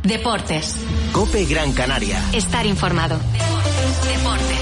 Deportes. COPE Gran Canaria. Estar informado. Deportes.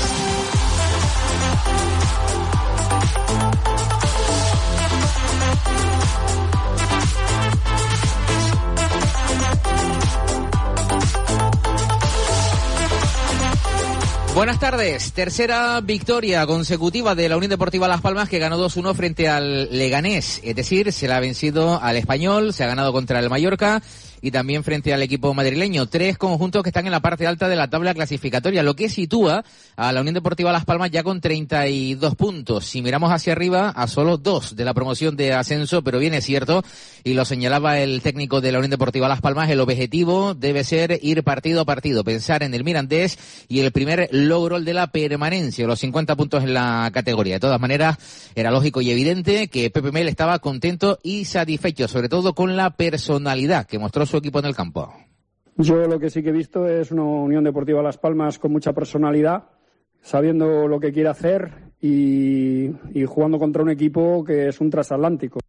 Buenas tardes. Tercera victoria consecutiva de la Unión Deportiva Las Palmas, que ganó 2-1 frente al Leganés. Es decir, se le ha vencido al Español, se ha ganado contra el Mallorca y también frente al equipo madrileño. 3 conjuntos que están en la parte alta de la tabla clasificatoria, lo que sitúa a la Unión Deportiva Las Palmas ya con 32 puntos. Si miramos hacia arriba, a solo 2 de la promoción de ascenso, pero bien es cierto, y lo señalaba el técnico de la Unión Deportiva Las Palmas, el objetivo debe ser ir partido a partido, pensar en el Mirandés y el primer logro, el de la permanencia, los 50 puntos en la categoría. De todas maneras, era lógico y evidente que Pepe Mel estaba contento y satisfecho, sobre todo con la personalidad que mostró su equipo en el campo. Yo lo que sí que he visto es una Unión Deportiva Las Palmas con mucha personalidad, sabiendo lo que quiere hacer y jugando contra un equipo que es un transatlántico.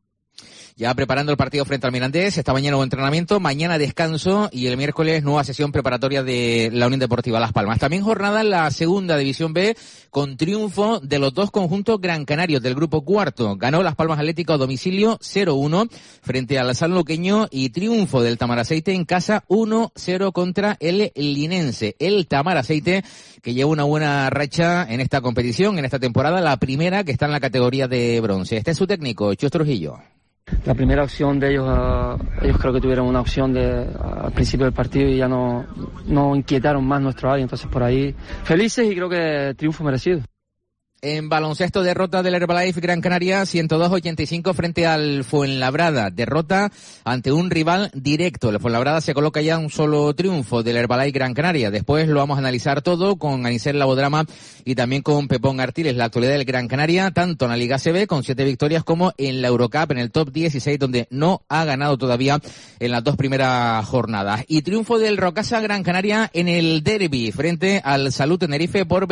Ya preparando el partido frente al Mirandés, esta mañana hubo entrenamiento, mañana descanso y el miércoles nueva sesión preparatoria de la Unión Deportiva Las Palmas. También jornada en la segunda división B con triunfo de los dos conjuntos gran canarios del grupo cuarto. Ganó Las Palmas Atlético a domicilio 0-1 frente al sanluqueño y triunfo del Tamaraceite en casa 1-0 contra el linense. El Tamaraceite que lleva una buena racha en esta competición, en esta temporada, la primera que está en la categoría de bronce. Este es su técnico, Chus Trujillo. La primera opción de ellos creo que tuvieron una opción al principio del partido y ya no inquietaron más nuestro área, entonces por ahí felices y creo que triunfo merecido. En baloncesto, derrota del Herbalife Gran Canaria 102-85 frente al Fuenlabrada. Derrota ante un rival directo. El Fuenlabrada se coloca ya un solo triunfo del Herbalife Gran Canaria. Después lo vamos a analizar todo con Anicel Labodrama y también con Pepón Artiles. La actualidad del Gran Canaria, tanto en la Liga CB con 7 victorias como en la Eurocup, en el top 16, donde no ha ganado todavía en las 2 primeras jornadas. Y triunfo del Rocasa Gran Canaria en el derbi frente al Salud Tenerife por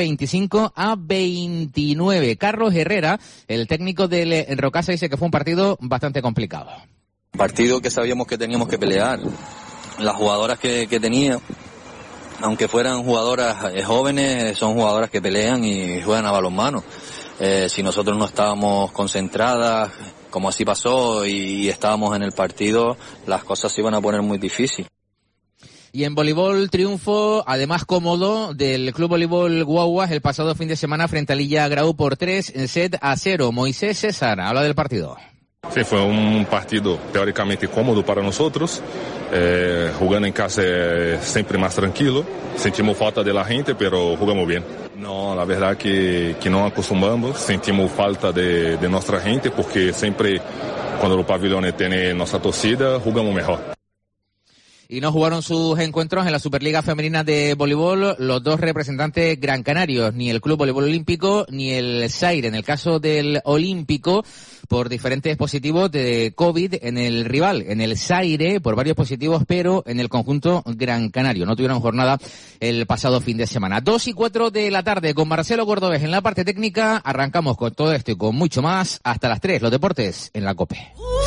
25-29. Carlos Herrera, el técnico del Rocasa, dice que fue un partido bastante complicado. Partido que sabíamos que teníamos que pelear. Las jugadoras que tenía, aunque fueran jugadoras jóvenes, son jugadoras que pelean y juegan a balonmano. Si nosotros no estábamos concentradas, como así pasó, y estábamos en el partido, las cosas se iban a poner muy difíciles. Y en voleibol, triunfo, además cómodo, del Club Voleibol Guaguas el pasado fin de semana frente a Lilla Grau por 3-0. Moisés César habla del partido. Sí, fue un partido teóricamente cómodo para nosotros. Jugando en casa es siempre más tranquilo. Sentimos falta de la gente, pero jugamos bien. No, la verdad que no acostumbramos. Sentimos falta de nuestra gente porque siempre cuando los pabellones tienen nuestra torcida, jugamos mejor. Y no jugaron sus encuentros en la Superliga Femenina de Voleibol los dos representantes gran canarios, ni el Club Voleibol Olímpico ni el Zaire. En el caso del Olímpico, por diferentes positivos de COVID en el rival, en el Zaire por varios positivos, pero en el conjunto gran canario. No tuvieron jornada el pasado fin de semana. 2:04 de la tarde con Marcelo Cordobés en la parte técnica. Arrancamos con todo esto y con mucho más hasta las 3. Los deportes en la COPE.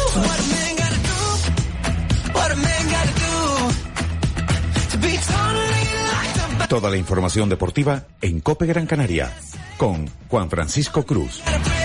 Toda la información deportiva en COPE Gran Canaria con Juan Francisco Cruz.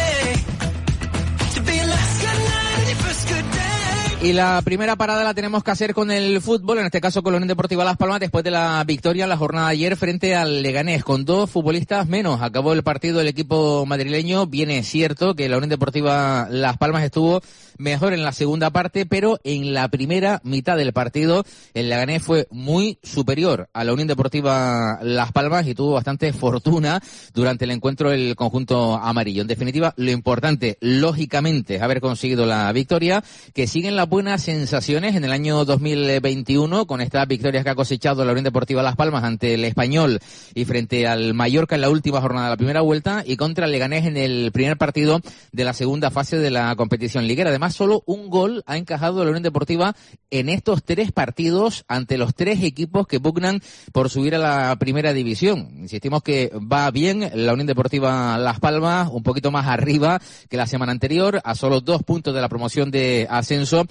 Y la primera parada la tenemos que hacer con el fútbol, en este caso con la Unión Deportiva Las Palmas, después de la victoria en la jornada de ayer frente al Leganés, con 2 futbolistas menos. Acabó el partido del equipo madrileño. Bien es cierto que la Unión Deportiva Las Palmas estuvo mejor en la segunda parte, pero en la primera mitad del partido el Leganés fue muy superior a la Unión Deportiva Las Palmas y tuvo bastante fortuna durante el encuentro el conjunto amarillo. En definitiva, lo importante, lógicamente, es haber conseguido la victoria, que siguen las buenas sensaciones en el año 2021 con estas victorias que ha cosechado la Unión Deportiva Las Palmas ante el Español y frente al Mallorca en la última jornada de la primera vuelta y contra el Leganés en el primer partido de la segunda fase de la competición liguera. Además, solo un gol ha encajado la Unión Deportiva en estos 3 partidos ante los 3 equipos que pugnan por subir a la primera división. Insistimos que va bien la Unión Deportiva Las Palmas, un poquito más arriba que la semana anterior, a solo 2 puntos de la promoción de ascenso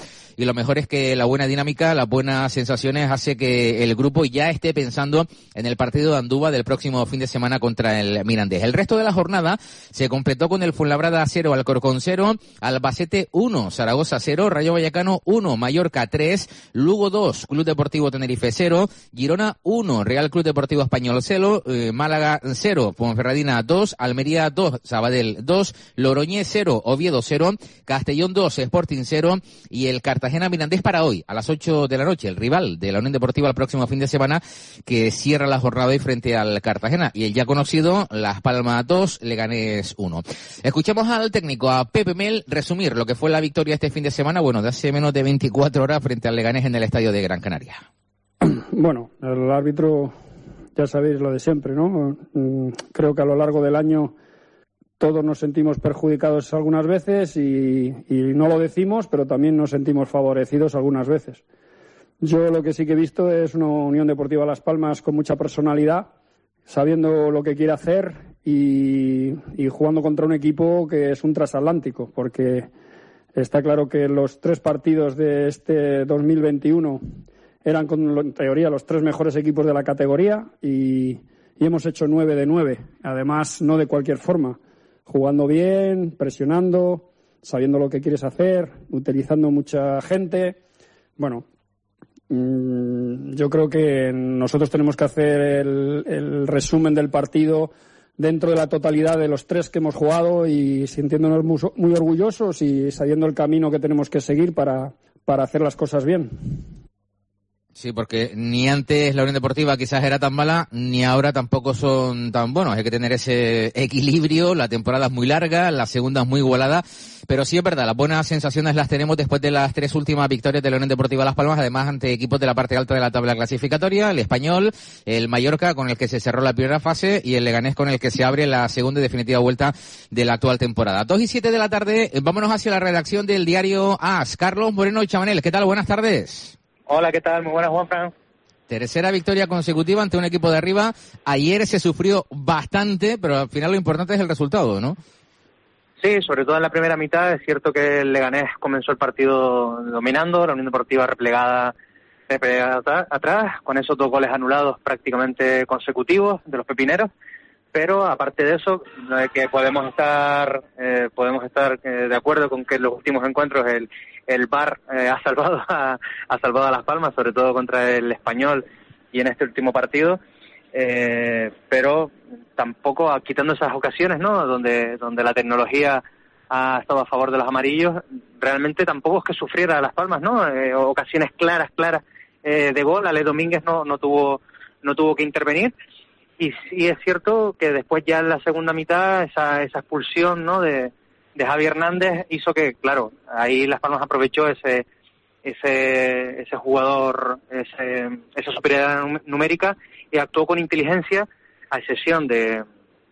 y lo mejor es que la buena dinámica, las buenas sensaciones hace que el grupo ya esté pensando en el partido de Andúba del próximo fin de semana contra el Mirandés. El resto de la jornada se completó con el Fuenlabrada 0, Alcorcón 0, Albacete 1, Zaragoza 0, Rayo Vallecano 1, Mallorca 3, Lugo 2, Club Deportivo Tenerife 0, Girona 1, Real Club Deportivo Español 0, Málaga 0, Ponferradina 2, Almería 2, Sabadell 2, Logroñés 0, Oviedo 0, Castellón 2, Sporting 0 y el Cartagena Mirandés para hoy a las 8 de la noche, el rival de la Unión Deportiva el próximo fin de semana que cierra la jornada hoy frente al Cartagena, y el ya conocido Las Palmas 2, Leganés 1. Escuchemos al técnico, a Pepe Mel, resumir lo que fue la victoria este fin de semana, bueno, de hace menos de 24 horas frente al Leganés en el estadio de Gran Canaria. Bueno, el árbitro, ya sabéis lo de siempre, ¿no? Creo que a lo largo del año todos nos sentimos perjudicados algunas veces y no lo decimos, pero también nos sentimos favorecidos algunas veces. Yo lo que sí que he visto es una Unión Deportiva Las Palmas con mucha personalidad, sabiendo lo que quiere hacer y jugando contra un equipo que es un transatlántico, porque está claro que los 3 partidos de este 2021 eran, en teoría, los 3 mejores equipos de la categoría y hemos hecho 9 de 9. Además, no de cualquier forma, jugando bien, presionando, sabiendo lo que quieres hacer, utilizando mucha gente. Bueno, yo creo que nosotros tenemos que hacer el resumen del partido dentro de la totalidad de los 3 que hemos jugado y sintiéndonos muy orgullosos y sabiendo el camino que tenemos que seguir para hacer las cosas bien. Sí, porque ni antes la Unión Deportiva quizás era tan mala, ni ahora tampoco son tan buenos. Hay que tener ese equilibrio, la temporada es muy larga, la segunda es muy igualada, pero sí es verdad, las buenas sensaciones las tenemos después de las 3 últimas victorias de la Unión Deportiva Las Palmas, además ante equipos de la parte alta de la tabla clasificatoria, el Español, el Mallorca con el que se cerró la primera fase y el Leganés con el que se abre la segunda y definitiva vuelta de la actual temporada. 2:07 de la tarde, vámonos hacia la redacción del diario AS. Carlos Moreno y Chabanel, ¿qué tal? Buenas tardes. Hola, ¿qué tal? Muy buenas, Juanfran. Tercera victoria consecutiva ante un equipo de arriba. Ayer se sufrió bastante, pero al final lo importante es el resultado, ¿no? Sí, sobre todo en la primera mitad. Es cierto que el Leganés comenzó el partido dominando, la Unión Deportiva replegada atrás, con esos 2 goles anulados prácticamente consecutivos de los pepineros. Pero aparte de eso, que podemos estar de acuerdo con que en los últimos encuentros el VAR ha salvado a Las Palmas, sobre todo contra el Español y en este último partido, pero tampoco quitando esas ocasiones, ¿no? Donde la tecnología ha estado a favor de los amarillos, realmente tampoco es que sufriera Las Palmas, ¿no? Ocasiones claras de gol. Ale Domínguez no tuvo que intervenir. Y sí es cierto que después ya en la segunda mitad esa expulsión, ¿no? de Javi Hernández hizo que, claro, ahí Las Palmas aprovechó ese jugador, esa superioridad numérica y actuó con inteligencia, a excepción de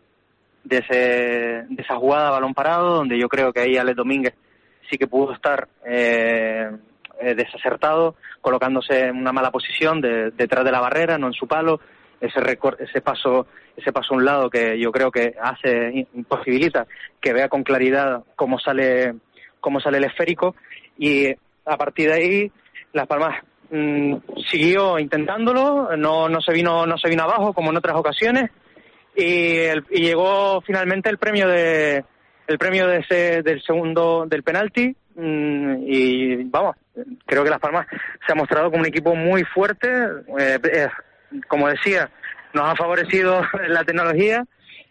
esa jugada a balón parado, donde yo creo que ahí Alex Domínguez sí que pudo estar desacertado, colocándose en una mala posición detrás de la barrera, no en su palo. Ese paso a un lado que yo creo que imposibilita que vea con claridad cómo sale el esférico, y a partir de ahí Las Palmas siguió intentándolo, no se vino abajo como en otras ocasiones, y llegó finalmente el premio del segundo del penalti, y vamos, creo que Las Palmas se ha mostrado como un equipo muy fuerte. Como decía, nos ha favorecido la tecnología,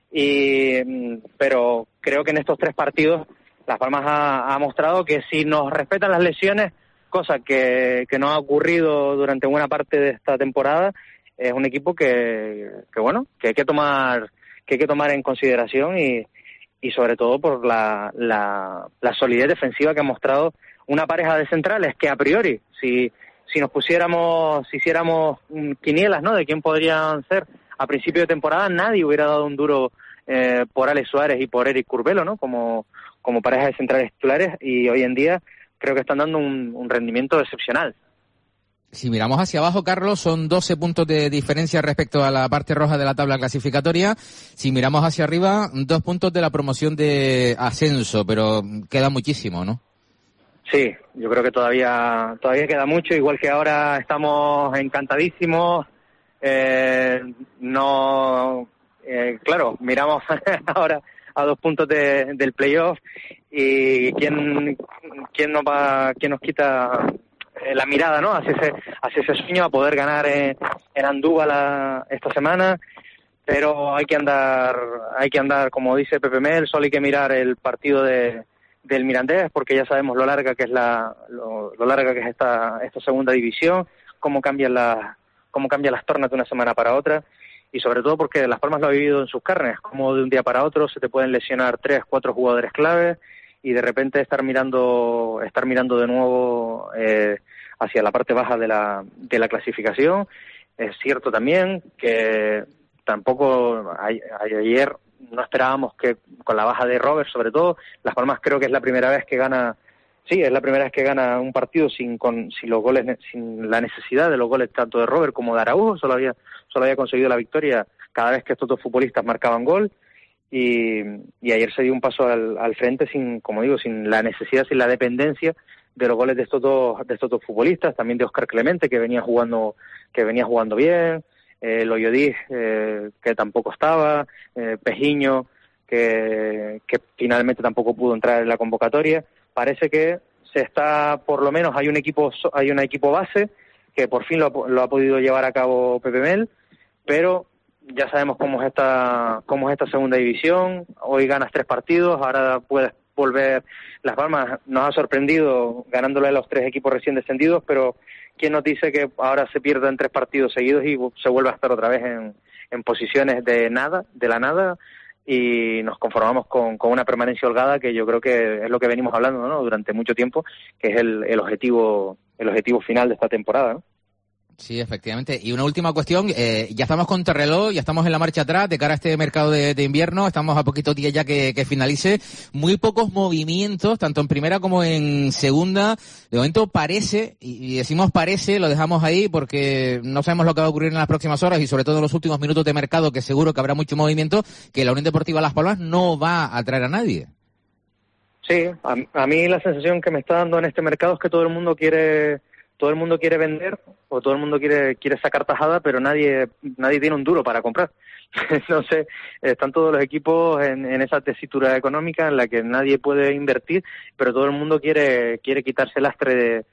pero creo que en estos 3 partidos Las Palmas ha mostrado que si nos respetan las lesiones, cosa que no ha ocurrido durante buena parte de esta temporada, es un equipo que hay que tomar en consideración y sobre todo por la solidez defensiva que ha mostrado una pareja de centrales que a priori, si hiciéramos quinielas, ¿no?, de quién podrían ser a principio de temporada, nadie hubiera dado un duro por Alex Suárez y por Eric Curbelo, ¿no?, como pareja de centrales titulares, y hoy en día creo que están dando un rendimiento excepcional. Si miramos hacia abajo, Carlos, son 12 puntos de diferencia respecto a la parte roja de la tabla clasificatoria. Si miramos hacia arriba, 2 puntos de la promoción de ascenso, pero queda muchísimo, ¿no? Sí, yo creo que todavía queda mucho, igual que ahora estamos encantadísimos. Claro, miramos ahora a 2 puntos del playoff y quién nos quita la mirada, ¿no? Hacia ese sueño, a poder ganar en Andúbal esta semana. Pero hay que andar, como dice Pepe Mel, solo hay que mirar el partido del Mirandés, porque ya sabemos lo larga que es esta segunda división, cómo cambian las tornas de una semana para otra, y sobre todo porque Las Palmas lo ha vivido en sus carnes, como de un día para otro se te pueden lesionar 3, 4 jugadores claves y de repente estar mirando de nuevo hacia la parte baja de la clasificación. Es cierto también que tampoco ayer no esperábamos que con la baja de Robert, sobre todo, Las Palmas creo que es la primera vez que gana un partido sin los goles, sin la necesidad de los goles tanto de Robert como de Araujo. Solo había conseguido la victoria cada vez que estos dos futbolistas marcaban gol, y ayer se dio un paso al frente sin la necesidad, sin la dependencia de los goles de estos dos futbolistas, también de Óscar Clemente, que venía jugando bien, Loyodí, que tampoco estaba, Pejiño, que finalmente tampoco pudo entrar en la convocatoria. Parece que por lo menos hay un equipo base que por fin lo ha podido llevar a cabo Pepe Mel, pero ya sabemos cómo es esta segunda división. Hoy ganas 3 partidos, ahora puedes volver. Las Palmas nos ha sorprendido ganándole a los 3 equipos recién descendidos, pero ¿quién nos dice que ahora se pierdan 3 partidos seguidos y se vuelva a estar otra vez en posiciones de la nada? Y nos conformamos con una permanencia holgada, que yo creo que es lo que venimos hablando, ¿no?, durante mucho tiempo, que es el objetivo final de esta temporada, ¿no? Sí, efectivamente. Y una última cuestión, ya estamos con reloj, ya estamos en la marcha atrás de cara a este mercado de invierno, estamos a poquitos días ya que finalice, muy pocos movimientos, tanto en primera como en segunda. De momento parece, y decimos parece, lo dejamos ahí porque no sabemos lo que va a ocurrir en las próximas horas y sobre todo en los últimos minutos de mercado, que seguro que habrá mucho movimiento, que la Unión Deportiva Las Palmas no va a traer a nadie. Sí, a mí la sensación que me está dando en este mercado es que todo el mundo quiere vender, o todo el mundo quiere sacar tajada, pero nadie tiene un duro para comprar. Entonces, están todos los equipos en esa tesitura económica en la que nadie puede invertir, pero todo el mundo quiere quitarse el lastre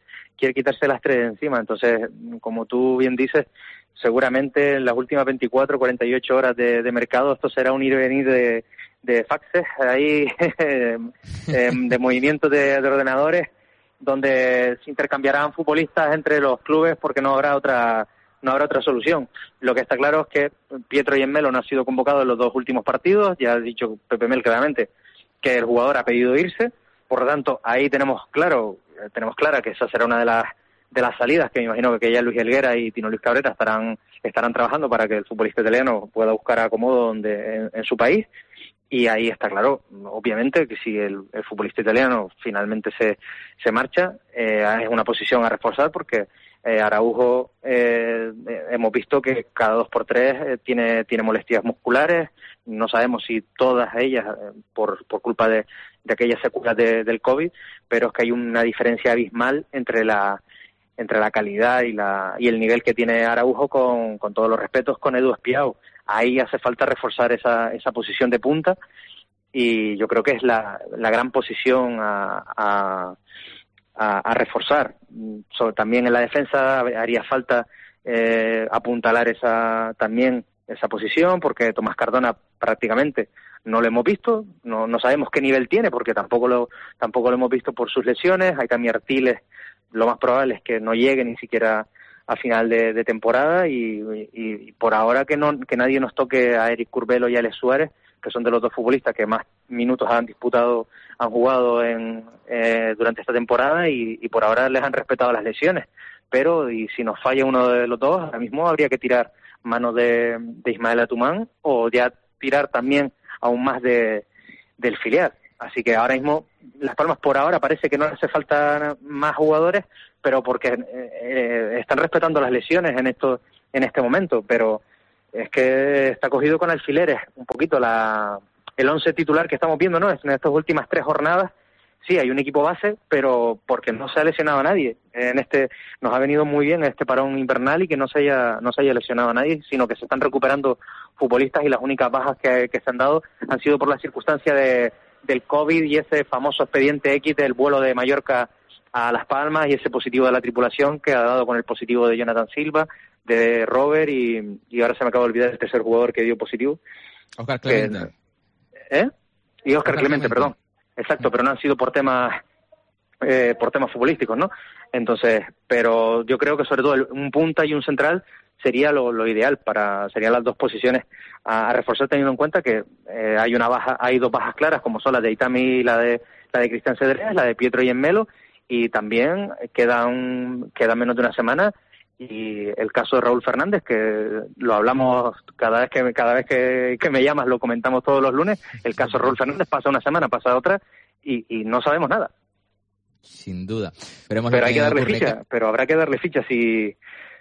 de encima. Entonces, como tú bien dices, seguramente en las últimas 24, 48 horas de mercado esto será un ir y venir de faxes ahí, de movimientos de ordenadores, donde se intercambiarán futbolistas entre los clubes porque no habrá otra solución. Lo que está claro es que Pietro Yemelo no ha sido convocado en los 2 últimos partidos, ya ha dicho Pepe Mel claramente que el jugador ha pedido irse, por lo tanto ahí tenemos clara que esa será una de las salidas, que me imagino que ya Luis Helguera y Tino Luis Cabrera estarán trabajando para que el futbolista italiano pueda buscar acomodo en su país. Y ahí está claro, obviamente, que si el futbolista italiano finalmente se marcha, es una posición a reforzar, porque Araujo hemos visto que cada 2x3 tiene molestias musculares. No sabemos si todas ellas por culpa de aquellas secuelas del COVID, pero es que hay una diferencia abismal entre la calidad y el nivel que tiene Araujo, con todos los respetos, con Edu Espiao. Ahí hace falta reforzar esa posición de punta, y yo creo que es la gran posición a reforzar. También en la defensa haría falta apuntalar esa posición, porque Tomás Cardona prácticamente no lo hemos visto, no sabemos qué nivel tiene, porque tampoco lo hemos visto por sus lesiones. Aitami Artiles, lo más probable es que no llegue ni siquiera a final de temporada, y por ahora que nadie nos toque a Eric Curbelo y a Alex Suárez, que son de los 2 futbolistas que más minutos han jugado durante esta temporada, y por ahora les han respetado las lesiones. Pero y si nos falla uno de los 2, ahora mismo habría que tirar mano de Ismael Atumán, o ya tirar también aún más del filial. Así que ahora mismo Las Palmas por ahora parece que no hace falta más jugadores, pero porque están respetando las lesiones en este momento. Pero es que está cogido con alfileres un poquito el 11 titular que estamos viendo, ¿no? En estas últimas 3 jornadas sí, hay un equipo base, pero porque no se ha lesionado a nadie. Nos ha venido muy bien este parón invernal y que no se haya lesionado a nadie, sino que se están recuperando futbolistas y las únicas bajas que se han dado han sido por la circunstancia del COVID y ese famoso expediente X del vuelo de Mallorca a Las Palmas y ese positivo de la tripulación que ha dado con el positivo de Jonathan Silva, de Robert y ahora se me acaba de olvidar el tercer jugador que dio positivo. Óscar Clemente. Y Óscar Clemente, perdón. Exacto, pero no han sido por temas futbolísticos, ¿no? Entonces, pero yo creo que sobre todo un punta y un central sería lo ideal serían las dos posiciones a reforzar, teniendo en cuenta que hay dos bajas claras, como son la de Itami y la de Cristian Cedrés, la de Pietro y Emmelo, y también quedan menos de una semana, y el caso de Raúl Fernández, que lo hablamos cada vez que me llamas, lo comentamos todos los lunes. El caso de Raúl Fernández pasa una semana, pasa otra, y no sabemos nada. Sin duda. Pero hay que darle ficha, pero habrá que darle ficha si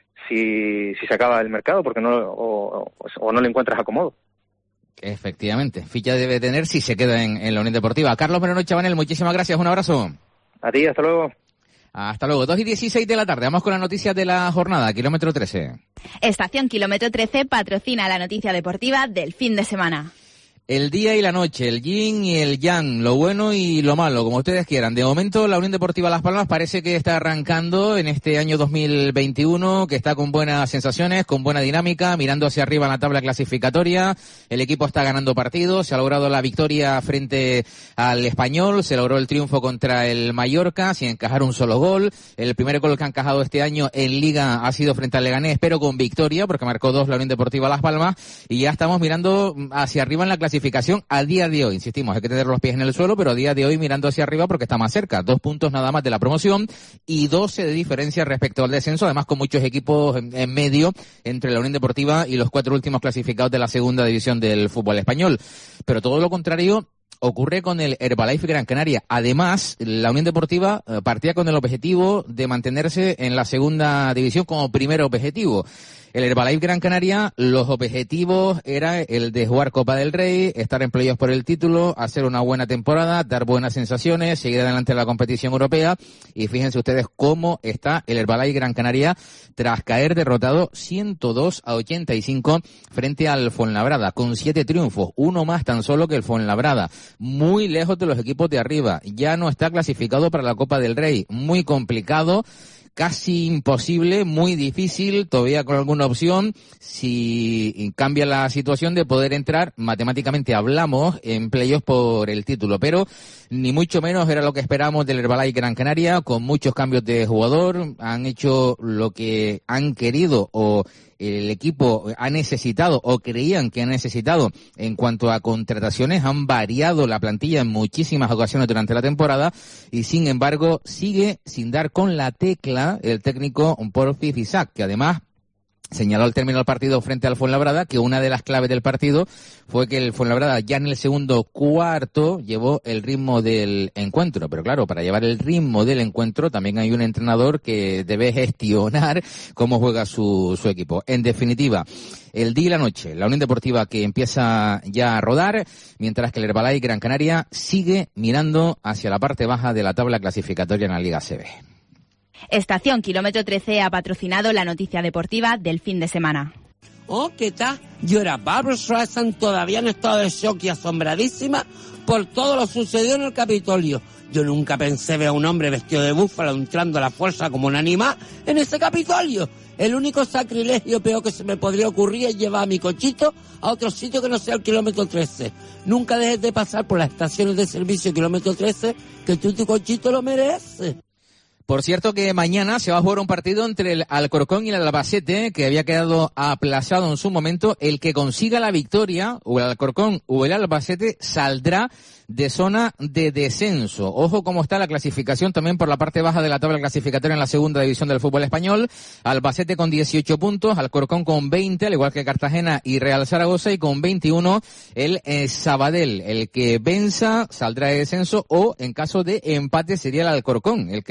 se acaba el mercado, porque no le encuentras acomodo. Efectivamente, ficha debe tener si se queda en la Unión Deportiva. Carlos Moreno Chabanel, muchísimas gracias, un abrazo. A ti, hasta luego. Hasta luego, 2:16 de la tarde. Vamos con las noticias de la jornada, kilómetro 13. Estación Kilómetro 13 patrocina la noticia deportiva del fin de semana. El día y la noche, el yin y el yang, lo bueno y lo malo, como ustedes quieran. De momento, la Unión Deportiva Las Palmas parece que está arrancando en este año 2021, que está con buenas sensaciones, con buena dinámica, mirando hacia arriba en la tabla clasificatoria. El equipo está ganando partidos, se ha logrado la victoria frente al Español, se logró el triunfo contra el Mallorca, sin encajar un solo gol. El primer gol que ha encajado este año en Liga ha sido frente al Leganés, pero con victoria, porque marcó 2 la Unión Deportiva Las Palmas, y ya estamos mirando hacia arriba en la clasificación a día de hoy. Insistimos, hay que tener los pies en el suelo, pero a día de hoy mirando hacia arriba porque está más cerca. 2 puntos nada más de la promoción y 12 de diferencia respecto al descenso, además con muchos equipos en medio entre la Unión Deportiva y los 4 últimos clasificados de la segunda división del fútbol español. Pero todo lo contrario ocurre con el Herbalife Gran Canaria. Además, la Unión Deportiva partía con el objetivo de mantenerse en la segunda división como primer objetivo. El Herbalife Gran Canaria, los objetivos era el de jugar Copa del Rey, estar en playoffs por el título, hacer una buena temporada, dar buenas sensaciones, seguir adelante en la competición europea. Y fíjense ustedes cómo está el Herbalife Gran Canaria tras caer derrotado 102-85 frente al Fuenlabrada, con 7 triunfos, uno más tan solo que el Fuenlabrada. Muy lejos de los equipos de arriba, ya no está clasificado para la Copa del Rey, muy complicado. Casi imposible, muy difícil, todavía con alguna opción, si cambia la situación de poder entrar, matemáticamente hablamos, en playoffs por el título, pero ni mucho menos era lo que esperábamos del Herbalife Gran Canaria, con muchos cambios de jugador, han hecho lo que han querido o el equipo ha necesitado o creían que ha necesitado en cuanto a contrataciones, han variado la plantilla en muchísimas ocasiones durante la temporada y sin embargo sigue sin dar con la tecla el técnico Porfi Fisac, que además señaló al término del partido frente al Fuenlabrada que una de las claves del partido fue que el Fuenlabrada ya en el segundo cuarto llevó el ritmo del encuentro. Pero claro, para llevar el ritmo del encuentro también hay un entrenador que debe gestionar cómo juega su equipo. En definitiva, el día y la noche, la Unión Deportiva que empieza ya a rodar, mientras que el Herbalife Gran Canaria sigue mirando hacia la parte baja de la tabla clasificatoria en la Liga ACB. Estación Kilómetro 13 ha patrocinado la noticia deportiva del fin de semana. Oh, ¿qué tal? Yo era Barbra Streisand, todavía en estado de shock y asombradísima por todo lo sucedido en el Capitolio. Yo nunca pensé ver a un hombre vestido de búfalo entrando a la fuerza como un animal en ese Capitolio. El único sacrilegio peor que se me podría ocurrir es llevar a mi cochito a otro sitio que no sea el Kilómetro 13. Nunca dejes de pasar por las estaciones de servicio Kilómetro 13, que tú tu cochito lo mereces. Por cierto que mañana se va a jugar un partido entre el Alcorcón y el Albacete, que había quedado aplazado en su momento. El que consiga la victoria, o el Alcorcón o el Albacete, saldrá de zona de descenso. Ojo cómo está la clasificación también por la parte baja de la tabla clasificatoria en la segunda división del fútbol español. Albacete con 18 puntos, Alcorcón con 20, al igual que Cartagena y Real Zaragoza, y con 21 el Sabadell. El que venza saldrá de descenso, o en caso de empate sería el Alcorcón, el que saliera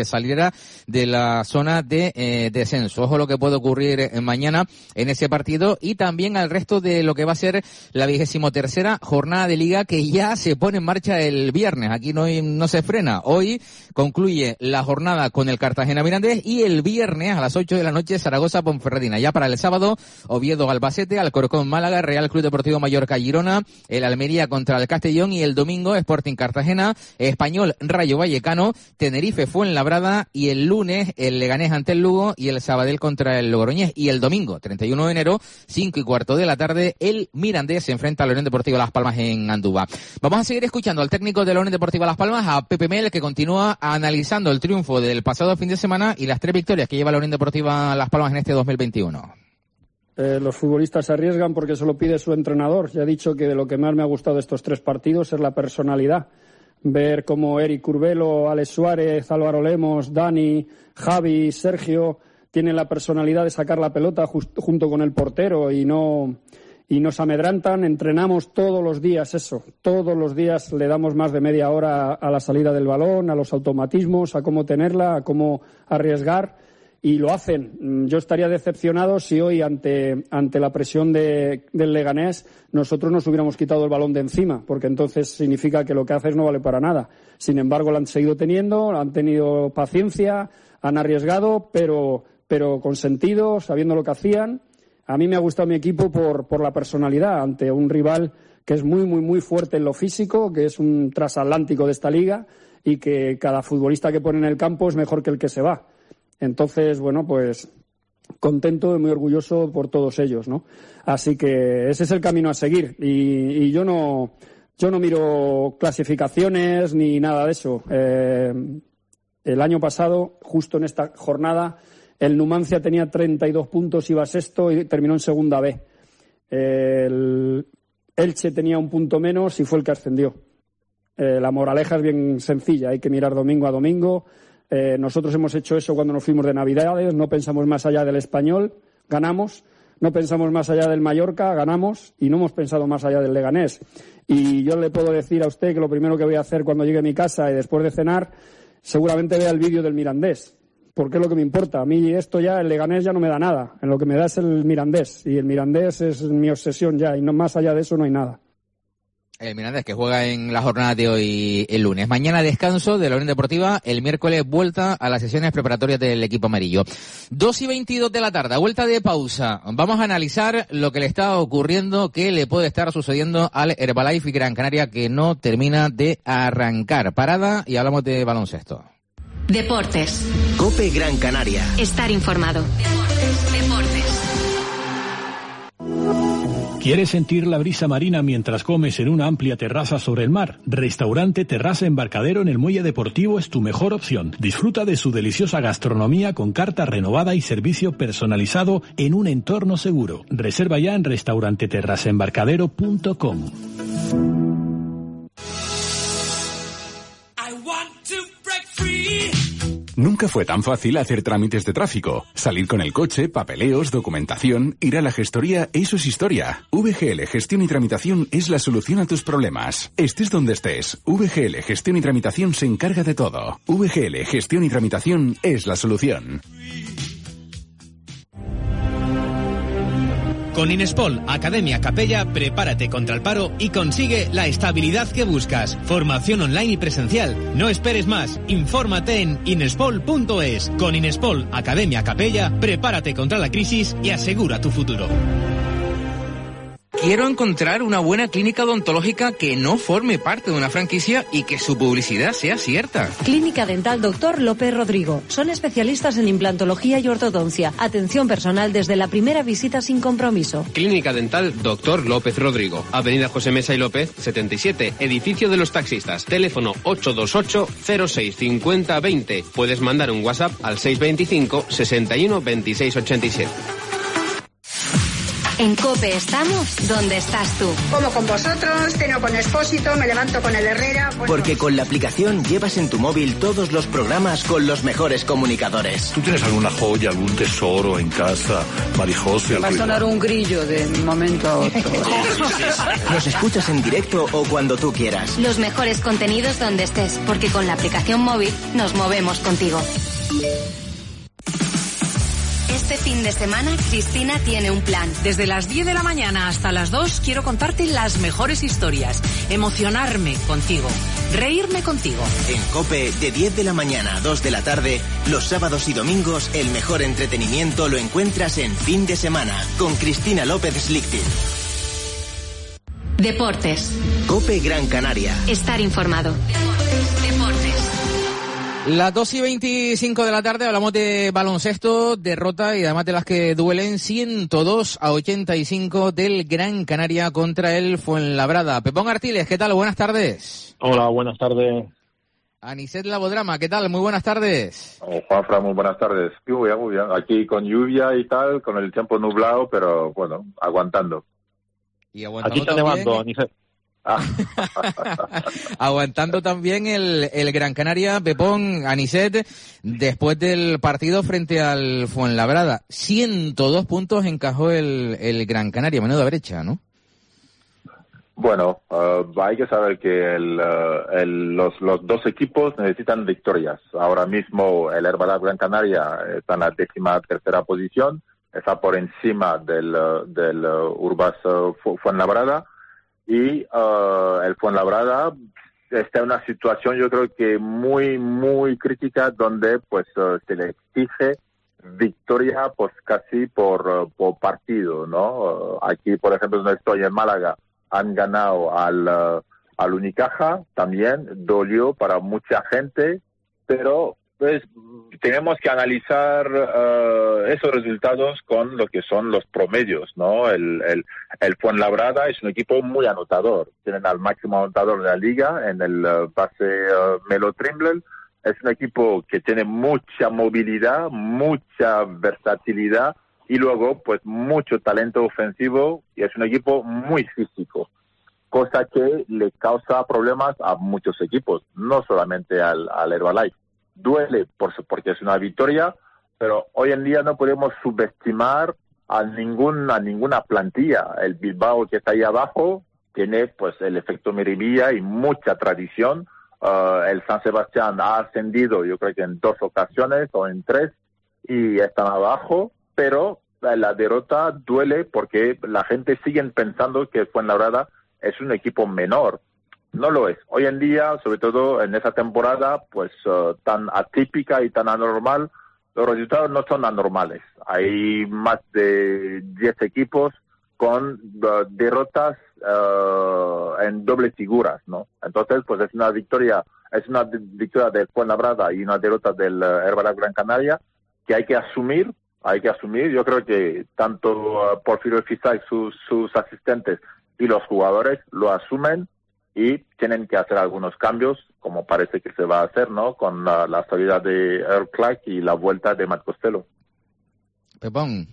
fuera de la zona de descenso. Ojo lo que puede ocurrir mañana en ese partido y también al resto de lo que va a ser la 23ª jornada de Liga, que ya se pone en marcha el viernes. Aquí no se frena. Hoy concluye la jornada con el Cartagena Mirandés y el viernes a las 8 de la noche Zaragoza Ponferradina. Ya para el sábado, Oviedo Albacete, Alcorcón Málaga, Real Club Deportivo Mallorca Girona, el Almería contra el Castellón y el domingo Sporting Cartagena, Español Rayo Vallecano, Tenerife Fuenlabrada y el lunes el Leganés ante el Lugo y el Sabadell contra el Logroñés. Y el domingo, 31 de enero, 5:15 de la tarde, el Mirandés se enfrenta a la Unión Deportiva Las Palmas en Andúba. Vamos a seguir escuchando al técnico de la Unión Deportiva Las Palmas, a Pepe Mel, que continúa analizando el triunfo del pasado fin de semana y las 3 victorias que lleva la Unión Deportiva Las Palmas en este 2021. Los futbolistas se arriesgan porque se lo pide su entrenador. Ya he dicho que de lo que más me ha gustado de estos 3 partidos es la personalidad. Ver cómo Eric Curbelo, Alex Suárez, Álvaro Lemos, Dani, Javi, Sergio tienen la personalidad de sacar la pelota junto con el portero y nos amedrantan. Entrenamos todos los días eso. Todos los días le damos más de media hora a la salida del balón, a los automatismos, a cómo tenerla, a cómo arriesgar. Y lo hacen. Yo estaría decepcionado si hoy, ante la presión del Leganés, nosotros nos hubiéramos quitado el balón de encima, porque entonces significa que lo que haces no vale para nada. Sin embargo, lo han seguido teniendo, han tenido paciencia, han arriesgado, pero con sentido, sabiendo lo que hacían. A mí me ha gustado mi equipo por la personalidad ante un rival que es muy, muy, muy fuerte en lo físico, que es un transatlántico de esta liga y que cada futbolista que pone en el campo es mejor que el que se va. Entonces, bueno, pues contento y muy orgulloso por todos ellos, ¿no? Así que ese es el camino a seguir. Y yo no miro clasificaciones ni nada de eso. El año pasado, justo en esta jornada, el Numancia tenía 32 puntos, iba sexto y terminó en segunda B. El Elche tenía 1 punto menos y fue el que ascendió. La moraleja es bien sencilla, hay que mirar domingo a domingo. Nosotros hemos hecho eso cuando nos fuimos de Navidades, no pensamos más allá del Español, ganamos, no pensamos más allá del Mallorca, ganamos, y no hemos pensado más allá del Leganés. Y yo le puedo decir a usted que lo primero que voy a hacer cuando llegue a mi casa y después de cenar, seguramente vea el vídeo del Mirandés, porque es lo que me importa. A mí esto ya, el Leganés ya no me da nada, en lo que me da es el Mirandés, y el Mirandés es mi obsesión ya, y no más allá de eso no hay nada. El Mirandés, que juega en la jornada de hoy el lunes. Mañana descanso de la Unión Deportiva. El miércoles vuelta a las sesiones preparatorias del equipo amarillo. 2:22 de la tarde, vuelta de pausa. Vamos a analizar lo que le está ocurriendo, qué le puede estar sucediendo al Herbalife Gran Canaria, que no termina de arrancar. Parada y hablamos de baloncesto. Deportes. COPE Gran Canaria. Estar informado. Deportes. ¿Quieres sentir la brisa marina mientras comes en una amplia terraza sobre el mar? Restaurante Terraza Embarcadero en el Muelle Deportivo es tu mejor opción. Disfruta de su deliciosa gastronomía con carta renovada y servicio personalizado en un entorno seguro. Reserva ya en restauranteterrazaembarcadero.com. Nunca fue tan fácil hacer trámites de tráfico. Salir con el coche, papeleos, documentación, ir a la gestoría, eso es historia. VGL Gestión y Tramitación es la solución a tus problemas. Estés donde estés, VGL Gestión y Tramitación se encarga de todo. VGL Gestión y Tramitación es la solución. Con Inespol Academia Capella, prepárate contra el paro y consigue la estabilidad que buscas. Formación online y presencial. No esperes más. Infórmate en inespol.es. Con Inespol Academia Capella, prepárate contra la crisis y asegura tu futuro. Quiero encontrar una buena clínica odontológica que no forme parte de una franquicia y que su publicidad sea cierta. Clínica Dental Dr. López Rodrigo. Son especialistas en implantología y ortodoncia. Atención personal desde la primera visita sin compromiso. Clínica Dental Dr. López Rodrigo. Avenida José Mesa y López, 77, edificio de los taxistas. Teléfono 828-0650-20. Puedes mandar un WhatsApp al 625 61 26 87. En COPE estamos donde estás tú. Como con vosotros, ceno con Expósito, me levanto con el Herrera... Porque con la aplicación llevas en tu móvil todos los programas con los mejores comunicadores. ¿Tú tienes alguna joya, algún tesoro en casa, Marijose? Va a sonar un grillo de un momento a otro. Nos escuchas en directo o cuando tú quieras. Los mejores contenidos donde estés, porque con la aplicación móvil nos movemos contigo. Este fin de semana, Cristina tiene un plan. Desde las 10 de la mañana hasta las 2 quiero contarte las mejores historias, emocionarme contigo, reírme contigo. En COPE, de 10 de la mañana a 2 de la tarde, los sábados y domingos, el mejor entretenimiento lo encuentras en Fin de Semana, con Cristina López Slichting. Deportes. COPE Gran Canaria. Estar informado. Deportes. Las 2:25 de la tarde hablamos de baloncesto, derrota y además de las que duelen, 102-85 del Gran Canaria contra el Fuenlabrada. Pepón Artiles, ¿qué tal? Buenas tardes. Hola, buenas tardes. Aniset Labodrama, ¿qué tal? Muy buenas tardes. Juanfra, muy buenas tardes. Muy bien. Aquí con lluvia y tal, con el tiempo nublado, pero bueno, aguantando. Y aguantando aquí está nevando, Aniset. Aguantando también el Gran Canaria, Pepón, Aniset, después del partido frente al Fuenlabrada. 102 puntos encajó el Gran Canaria, menuda brecha, ¿no? Bueno, hay que saber que los dos equipos necesitan victorias. Ahora mismo el Herbalife Gran Canaria está en la 13ª posición, está por encima del Urbas Fuenlabrada. Y el Fuenlabrada está en una situación, yo creo que muy, muy crítica, donde pues se le exige victoria pues casi por partido, ¿no? Aquí, por ejemplo, donde estoy en Málaga, han ganado al Unicaja, también dolió para mucha gente, pero pues tenemos que analizar esos resultados con lo que son los promedios, ¿no? El Fuenlabrada es un equipo muy anotador. Tienen al máximo anotador de la liga en el base Melo Trimble. Es un equipo que tiene mucha movilidad, mucha versatilidad y luego pues mucho talento ofensivo, y es un equipo muy físico, cosa que le causa problemas a muchos equipos, no solamente al Herbalife. Duele porque es una victoria, pero hoy en día no podemos subestimar a ninguna plantilla. El Bilbao, que está ahí abajo, tiene pues el efecto Miribilla y mucha tradición. El San Sebastián ha ascendido, yo creo que en 2 ocasiones o en 3, y están abajo, pero la derrota duele porque la gente sigue pensando que Fuenlabrada es un equipo menor. No lo es. Hoy en día, sobre todo en esa temporada, pues tan atípica y tan anormal, los resultados no son anormales. Hay más de 10 equipos con derrotas en doble figuras, ¿no? Entonces, pues es una victoria del Fuenlabrada y una derrota del Herbalife Gran Canaria que hay que asumir. Yo creo que tanto Porfirio Fisac, sus asistentes y los jugadores lo asumen, y tienen que hacer algunos cambios, como parece que se va a hacer, ¿no? Con la salida de Earl Clark y la vuelta de Matt Costello. Pepón.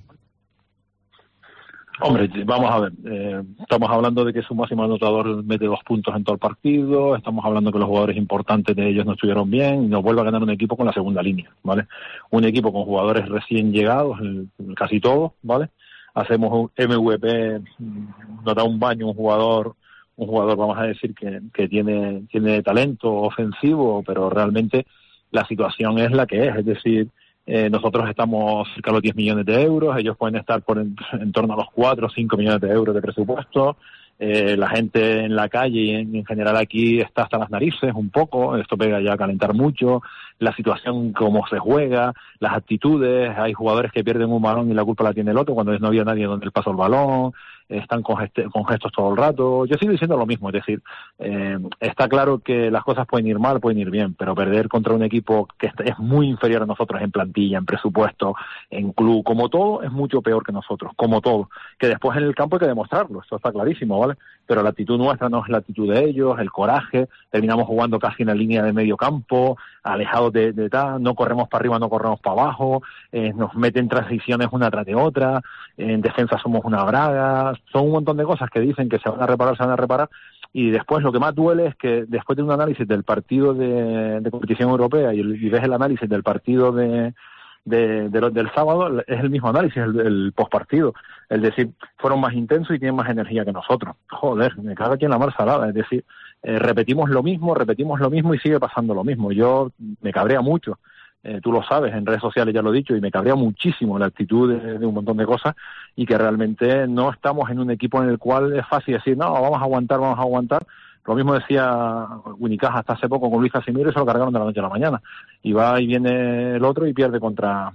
Hombre, vamos a ver, estamos hablando de que su máximo anotador mete 2 puntos en todo el partido, estamos hablando que los jugadores importantes de ellos no estuvieron bien, y nos vuelve a ganar un equipo con la segunda línea, ¿vale? Un equipo con jugadores recién llegados, casi todos, ¿vale? Hacemos un MVP, nos da un baño un jugador, vamos a decir, que tiene talento ofensivo, pero realmente la situación es la que es decir, nosotros estamos cerca de los 10 millones de euros, ellos pueden estar en torno a los 4 o 5 millones de euros de presupuesto. La gente en la calle y en general aquí está hasta las narices un poco, esto pega ya a calentar mucho, la situación, cómo se juega, las actitudes, hay jugadores que pierden un balón y la culpa la tiene el otro cuando no había nadie donde él pasó el balón, están con gestos todo el rato. Yo sigo diciendo lo mismo, es decir, está claro que las cosas pueden ir mal, pueden ir bien, pero perder contra un equipo que es muy inferior a nosotros en plantilla, en presupuesto, en club, como todo, es mucho peor que nosotros, como todo. Que después en el campo hay que demostrarlo, eso está clarísimo, ¿vale? Pero la actitud nuestra no es la actitud de ellos, el coraje, terminamos jugando casi en la línea de medio campo, alejados de tal, no corremos para arriba, no corremos para abajo, nos meten transiciones una tras de otra, en defensa somos una braga, son un montón de cosas que dicen que se van a reparar, y después lo que más duele es que después de un análisis del partido de competición europea y ves el análisis del partido del sábado, es el mismo análisis, el postpartido, es decir, fueron más intensos y tienen más energía que nosotros. Joder, me cago aquí en la mar salada, es decir, repetimos lo mismo y sigue pasando lo mismo. Yo me cabrea mucho, tú lo sabes, en redes sociales ya lo he dicho, y me cabrea muchísimo la actitud de un montón de cosas, y que realmente no estamos en un equipo en el cual es fácil decir, no, vamos a aguantar. Lo mismo decía Unicaja hasta hace poco con Luis Casimiro, y se lo cargaron de la noche a la mañana. Y va y viene el otro y pierde contra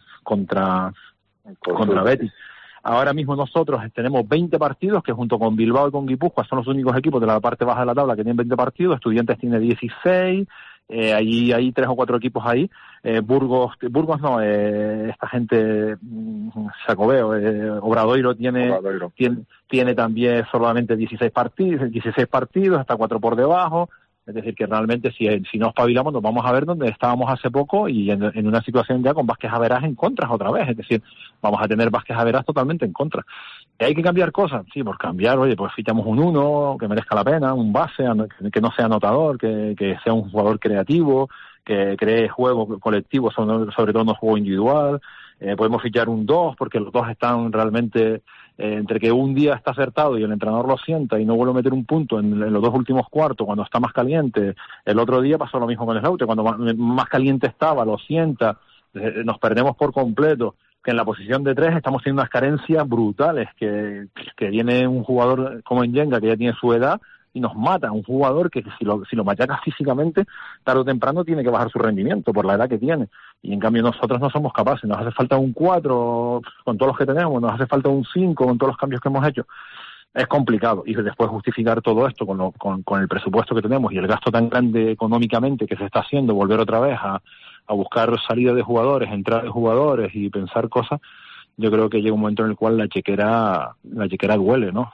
Betis. Ahora mismo nosotros tenemos 20 partidos, que junto con Bilbao y con Guipúzcoa son los únicos equipos de la parte baja de la tabla que tienen 20 partidos. Estudiantes tiene 16, allí hay 3 o 4 equipos ahí. Burgos no, esta gente, Xacobeo, Obradoiro tiene también solamente 16 partidos, hasta 4 por debajo. Es decir, que realmente si no espabilamos nos vamos a ver donde estábamos hace poco, y en una situación ya con Vázquez Averás en contras otra vez. Es decir, vamos a tener Vázquez Averás totalmente en contra. ¿Y hay que cambiar cosas? Sí, por cambiar, oye, pues fichamos un 1 que merezca la pena, un base que no sea anotador, que sea un jugador creativo, que cree juego colectivo, sobre todo no juego individual. Podemos fichar un 2 porque los dos están realmente entre que un día está acertado y el entrenador lo sienta y no vuelve a meter un punto en los 2 últimos cuartos cuando está más caliente. El otro día pasó lo mismo con el Slaute, cuando más caliente estaba, lo sienta, nos perdemos por completo. Que en la posición de 3 estamos teniendo unas carencias brutales, que viene un jugador como Njenga, que ya tiene su edad, y nos mata. Un jugador que si lo machaca físicamente, tarde o temprano tiene que bajar su rendimiento por la edad que tiene. Y en cambio nosotros no somos capaces. Nos hace falta un 4 con todos los que tenemos, nos hace falta un 5 con todos los cambios que hemos hecho. Es complicado. Y después justificar todo esto con el presupuesto que tenemos y el gasto tan grande económicamente que se está haciendo, volver otra vez a buscar salida de jugadores, entrada de jugadores y pensar cosas. Yo creo que llega un momento en el cual la chequera duele, ¿no?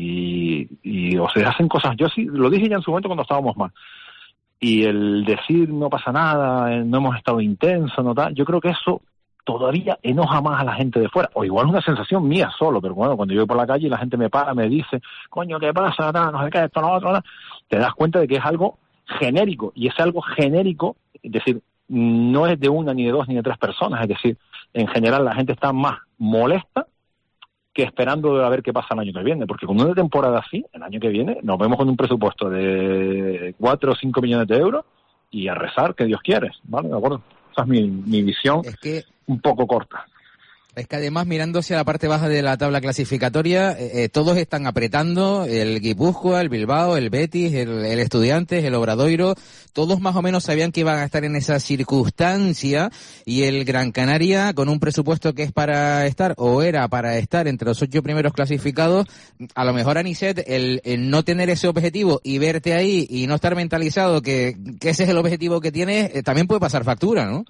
Y o se hacen cosas, yo sí, lo dije ya en su momento cuando estábamos mal. Y el decir no pasa nada, no hemos estado intensos, no tal, yo creo que eso todavía enoja más a la gente de fuera. O igual es una sensación mía solo, pero bueno, cuando yo voy por la calle y la gente me para, me dice, coño, ¿qué pasa? No sé qué, esto, lo otro, te das cuenta de que es algo genérico. Y ese algo genérico, es decir, no es de una, ni de 2, ni de 3 personas, es decir, en general la gente está más molesta que esperando a ver qué pasa el año que viene, porque con una temporada así, el año que viene, nos vemos con un presupuesto de 4 o 5 millones de euros y a rezar que Dios quiere, ¿vale? ¿De acuerdo? Esa es mi visión, es que un poco corta. Es que además, mirando hacia la parte baja de la tabla clasificatoria, todos están apretando, el Guipúzcoa, el Bilbao, el Betis, el Estudiantes, el Obradoiro, todos más o menos sabían que iban a estar en esa circunstancia, y el Gran Canaria, con un presupuesto que es para estar, o era para estar entre los 8 primeros clasificados, a lo mejor, Aniset, el no tener ese objetivo y verte ahí y no estar mentalizado que ese es el objetivo que tienes, también puede pasar factura, ¿no?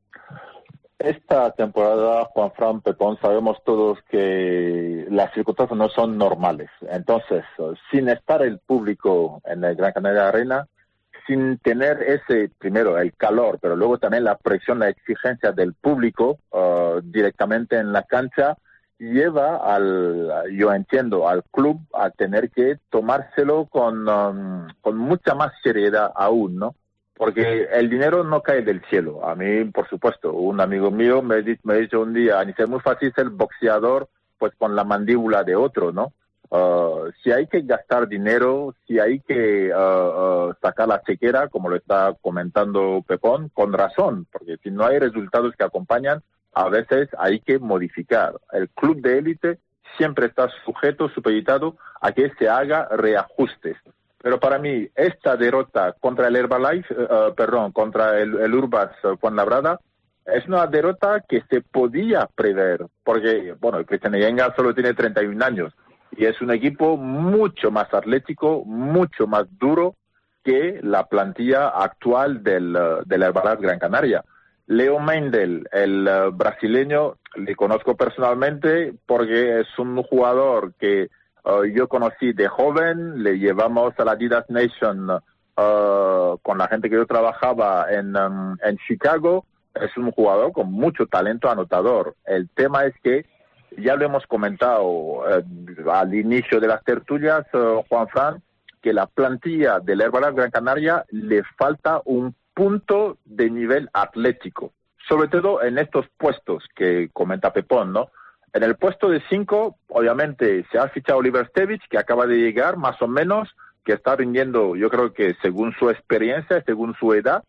Esta temporada, Juanfran, Pepón, sabemos todos que las circunstancias no son normales. Entonces, sin estar el público en el Gran Canaria Arena, sin tener ese, primero, el calor, pero luego también la presión, la exigencia del público directamente en la cancha, lleva yo entiendo, al club a tener que tomárselo con mucha más seriedad aún, ¿no? Porque el dinero no cae del cielo. A mí, por supuesto, un amigo mío me ha dicho un día, es muy fácil ser boxeador pues con la mandíbula de otro, ¿no? Si hay que gastar dinero, si hay que sacar la chequera, como lo está comentando Pepón, con razón, porque si no hay resultados que acompañan, a veces hay que modificar. El club de élite siempre está supeditado a que se haga reajustes. Pero para mí, esta derrota contra el Herbalife, contra el Urbas Fuenlabrada, es una derrota que se podía prever, porque, bueno, el Cristian Njenga solo tiene 31 años, y es un equipo mucho más atlético, mucho más duro que la plantilla actual del Herbalife Gran Canaria. Leo Mendel, el brasileño, le conozco personalmente porque es un jugador que yo conocí de joven, le llevamos a la Adidas Nation con la gente que yo trabajaba en Chicago. Es un jugador con mucho talento anotador. El tema es que, ya lo hemos comentado al inicio de las tertulias, Juanfran, que la plantilla del Herbalife Gran Canaria le falta un punto de nivel atlético, sobre todo en estos puestos que comenta Pepón, ¿no? En el puesto de 5, obviamente, se ha fichado Oliver Stevic, que acaba de llegar, más o menos, que está rindiendo, yo creo que según su experiencia, según su edad,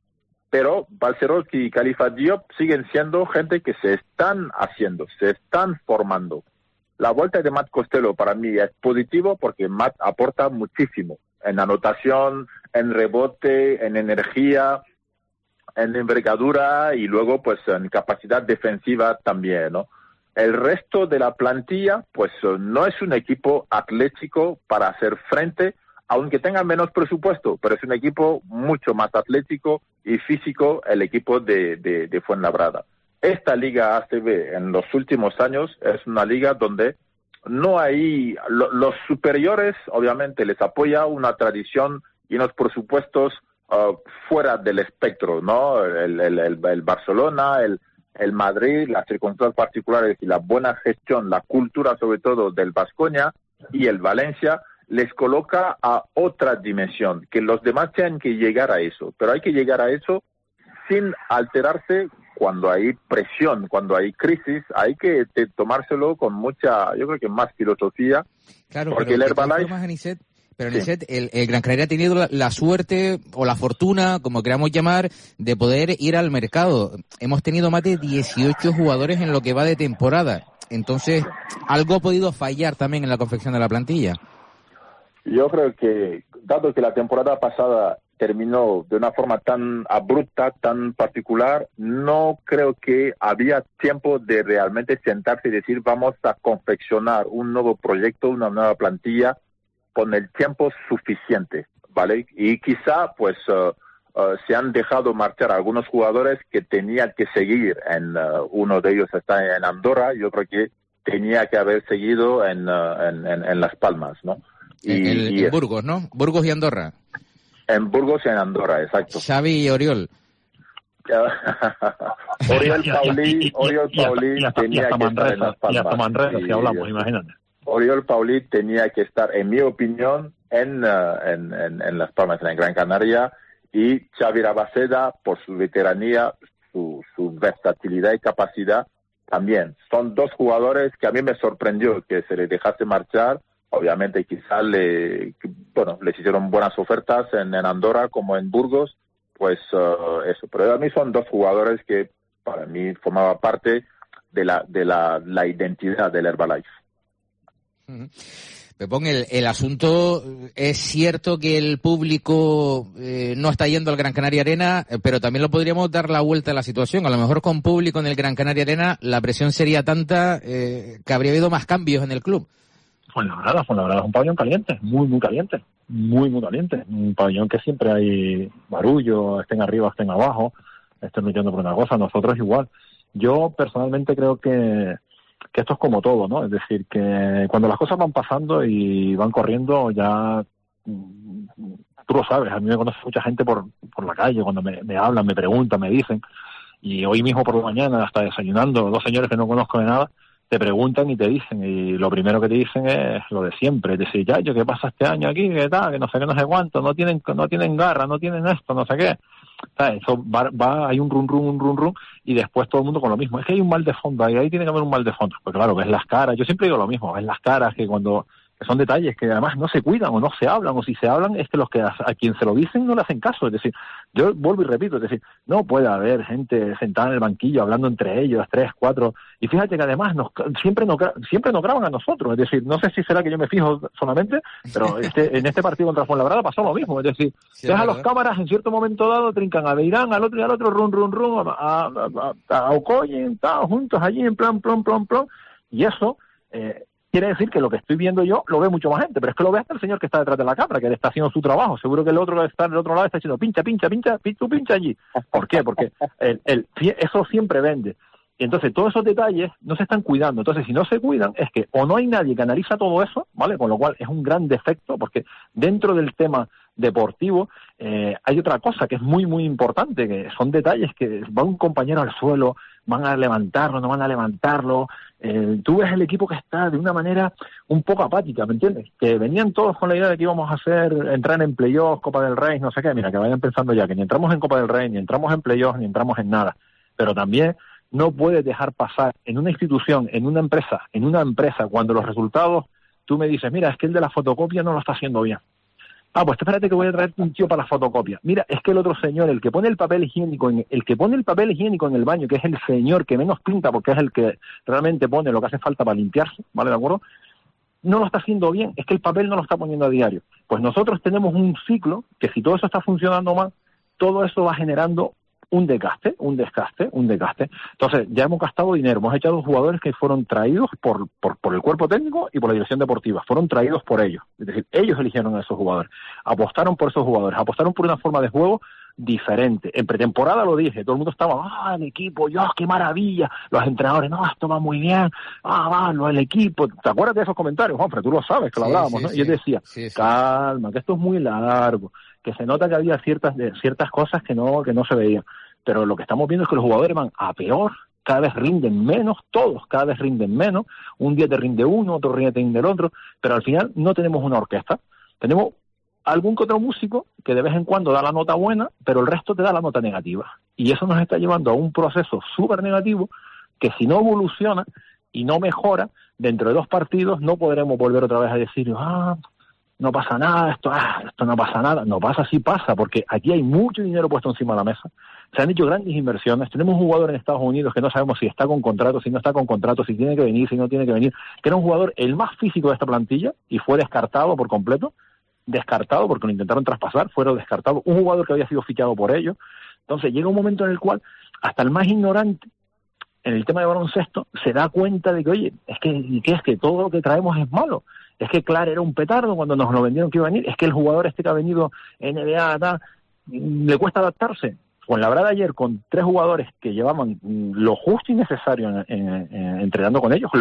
pero Balcerowski y Khalifa Diop siguen siendo gente que se están haciendo, se están formando. La vuelta de Matt Costello para mí es positivo porque Matt aporta muchísimo en anotación, en rebote, en energía, en envergadura y luego pues en capacidad defensiva también, ¿no? El resto de la plantilla pues no es un equipo atlético para hacer frente, aunque tenga menos presupuesto, pero es un equipo mucho más atlético y físico, el equipo de Fuenlabrada. Esta liga ACB en los últimos años es una liga donde no hay, los superiores obviamente les apoya una tradición y unos presupuestos fuera del espectro, ¿no? El Barcelona, el Madrid, las circunstancias particulares y la buena gestión, la cultura sobre todo del Baskonia y el Valencia les coloca a otra dimensión, que los demás tienen que llegar a eso, pero hay que llegar a eso sin alterarse. Cuando hay presión, cuando hay crisis, hay que tomárselo con mucha, yo creo que más filosofía. Claro, porque el Herbalife... Pero Anicet, el Gran Canaria ha tenido la suerte o la fortuna, como queramos llamar, de poder ir al mercado. Hemos tenido más de 18 jugadores en lo que va de temporada. Entonces, algo ha podido fallar también en la confección de la plantilla. Yo creo que, dado que la temporada pasada terminó de una forma tan abrupta, tan particular, no creo que había tiempo de realmente sentarse y decir vamos a confeccionar un nuevo proyecto, una nueva plantilla con el tiempo suficiente, ¿vale? Y quizá pues se han dejado marchar algunos jugadores que tenían que seguir, uno de ellos está en Andorra, yo creo que tenía que haber seguido en Las Palmas, ¿no? En Burgos, ¿no? Burgos y Andorra. En Burgos y en Andorra, exacto. Xavi y Oriol. Oriol Paulí tenía que estar en Las Palmas. Y hasta Manresa, si hablamos, imagínate. Oriol Paulí tenía que estar, en mi opinión, en Las Palmas, en Gran Canaria, y Xavi Rabaseda, por su veteranía, su versatilidad y capacidad, también. Son dos jugadores que a mí me sorprendió que se les dejase marchar. Obviamente quizás les hicieron buenas ofertas en Andorra como en Burgos, pues eso. Pero a mí son dos jugadores que para mí formaba parte de la identidad del Herbalife. Pepón, el asunto, es cierto que el público no está yendo al Gran Canaria Arena, pero también lo podríamos dar la vuelta a la situación. A lo mejor con público en el Gran Canaria Arena la presión sería tanta que habría habido más cambios en el club. Fuenlabrada es un pabellón caliente, muy caliente, muy caliente. Un pabellón que siempre hay barullo, estén arriba, estén abajo, estén luchando por una cosa, nosotros igual. Yo personalmente creo que esto es como todo, ¿no? Es decir, que cuando las cosas van pasando y van corriendo, ya tú lo sabes, a mí me conoce mucha gente por la calle, cuando me hablan, me preguntan, me dicen, y hoy mismo por la mañana, hasta desayunando, dos señores que no conozco de nada, te preguntan y te dicen, y lo primero que te dicen es lo de siempre, es decir, ya, ¿qué pasa este año aquí? ¿Qué tal? Que no sé qué, no sé cuánto, no tienen garra, no tienen esto, no sé qué. ¿Sabes? Eso hay un run, y después todo el mundo con lo mismo. Es que hay un mal de fondo, ahí tiene que haber un mal de fondo. Pues claro, ves las caras, yo siempre digo lo mismo, ves las caras que son detalles que además no se cuidan o no se hablan, o si se hablan es que los que a quien se lo dicen no le hacen caso. Es decir, yo vuelvo y repito, es decir, no puede haber gente sentada en el banquillo hablando entre ellos, 3, 4, y fíjate que además siempre nos graban a nosotros. Es decir, no sé si será que yo me fijo solamente, pero en este partido contra Fuenlabrada pasó lo mismo. Es decir, sí, ves a los cámaras en cierto momento dado, trincan a Beirán, al otro y al otro, run, a Okoye, juntos allí en plan, plom, y eso quiere decir que lo que estoy viendo yo lo ve mucho más gente, pero es que lo ve hasta el señor que está detrás de la cámara, que le está haciendo su trabajo. Seguro que el otro que está del otro lado está diciendo pincha, tú pincha allí. ¿Por qué? Porque eso siempre vende. Y entonces todos esos detalles no se están cuidando. Entonces, si no se cuidan, es que o no hay nadie que analiza todo eso, ¿vale? Con lo cual es un gran defecto, porque dentro del tema deportivo hay otra cosa que es muy importante, que son detalles que va un compañero al suelo, van a levantarlo, no van a levantarlo. Tú ves el equipo que está de una manera un poco apática, ¿me entiendes? Que venían todos con la idea de que íbamos a entrar en playoffs, Copa del Rey, no sé qué. Mira, que vayan pensando ya que ni entramos en Copa del Rey, ni entramos en playoffs, ni entramos en nada. Pero también no puedes dejar pasar en una institución, en una empresa, cuando los resultados, tú me dices, mira, es que el de la fotocopia no lo está haciendo bien. Pues espérate que voy a traerte un tío para la fotocopia. Mira, es que el otro señor, el que pone el papel higiénico en el baño, que es el señor que menos pinta porque es el que realmente pone lo que hace falta para limpiarse, ¿vale? ¿De acuerdo? No lo está haciendo bien, es que el papel no lo está poniendo a diario. Pues nosotros tenemos un ciclo que si todo eso está funcionando mal, todo eso va generando un desgaste. Entonces, ya hemos gastado dinero, hemos echado jugadores que fueron traídos por el cuerpo técnico y por la dirección deportiva, fueron traídos por ellos, es decir, ellos eligieron a esos jugadores, apostaron por esos jugadores, apostaron por una forma de juego diferente. En pretemporada lo dije, todo el mundo estaba, el equipo, Dios, qué maravilla, los entrenadores, no, esto va muy bien, el equipo, ¿te acuerdas de esos comentarios, Juanfran? Tú lo sabes, que lo hablábamos, ¿no? Y yo decía, calma, que esto es muy largo, que se nota que había ciertas cosas que no se veían, pero lo que estamos viendo es que los jugadores van a peor, cada vez rinden menos, todos cada vez rinden menos, un día te rinde uno, otro día te rinde el otro, pero al final no tenemos una orquesta, tenemos algún que otro músico que de vez en cuando da la nota buena, pero el resto te da la nota negativa, y eso nos está llevando a un proceso súper negativo que si no evoluciona y no mejora, dentro de 2 partidos no podremos volver otra vez a decir, no pasa nada, esto no pasa nada. No pasa, sí pasa, porque aquí hay mucho dinero puesto encima de la mesa. Se han hecho grandes inversiones. Tenemos un jugador en Estados Unidos que no sabemos si está con contrato, si no está con contrato, si tiene que venir, si no tiene que venir, que era un jugador el más físico de esta plantilla y fue descartado por completo. Descartado porque lo intentaron traspasar, fueron descartados. Un jugador que había sido fichado por ellos. Entonces llega un momento en el cual hasta el más ignorante en el tema de baloncesto se da cuenta de que, oye, es que todo lo que traemos es malo. Es que Clark era un petardo cuando nos lo vendieron que iba a venir. Es que el jugador que ha venido NBA, le cuesta adaptarse. Fuenlabrada ayer, con 3 jugadores que llevaban lo justo y necesario entrenando con ellos,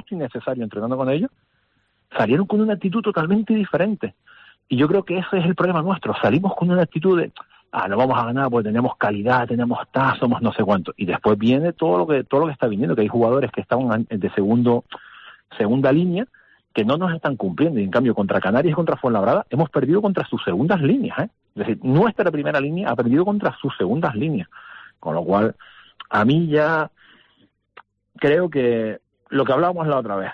salieron con una actitud totalmente diferente. Y yo creo que ese es el problema nuestro. Salimos con una actitud de, no vamos a ganar porque tenemos calidad, tenemos somos no sé cuánto. Y después viene todo lo que está viniendo, que hay jugadores que estaban de segunda línea, que no nos están cumpliendo, y en cambio contra Canarias y contra Fuenlabrada hemos perdido contra sus segundas líneas, Es decir, nuestra primera línea ha perdido contra sus segundas líneas, con lo cual a mí ya creo que lo que hablábamos la otra vez,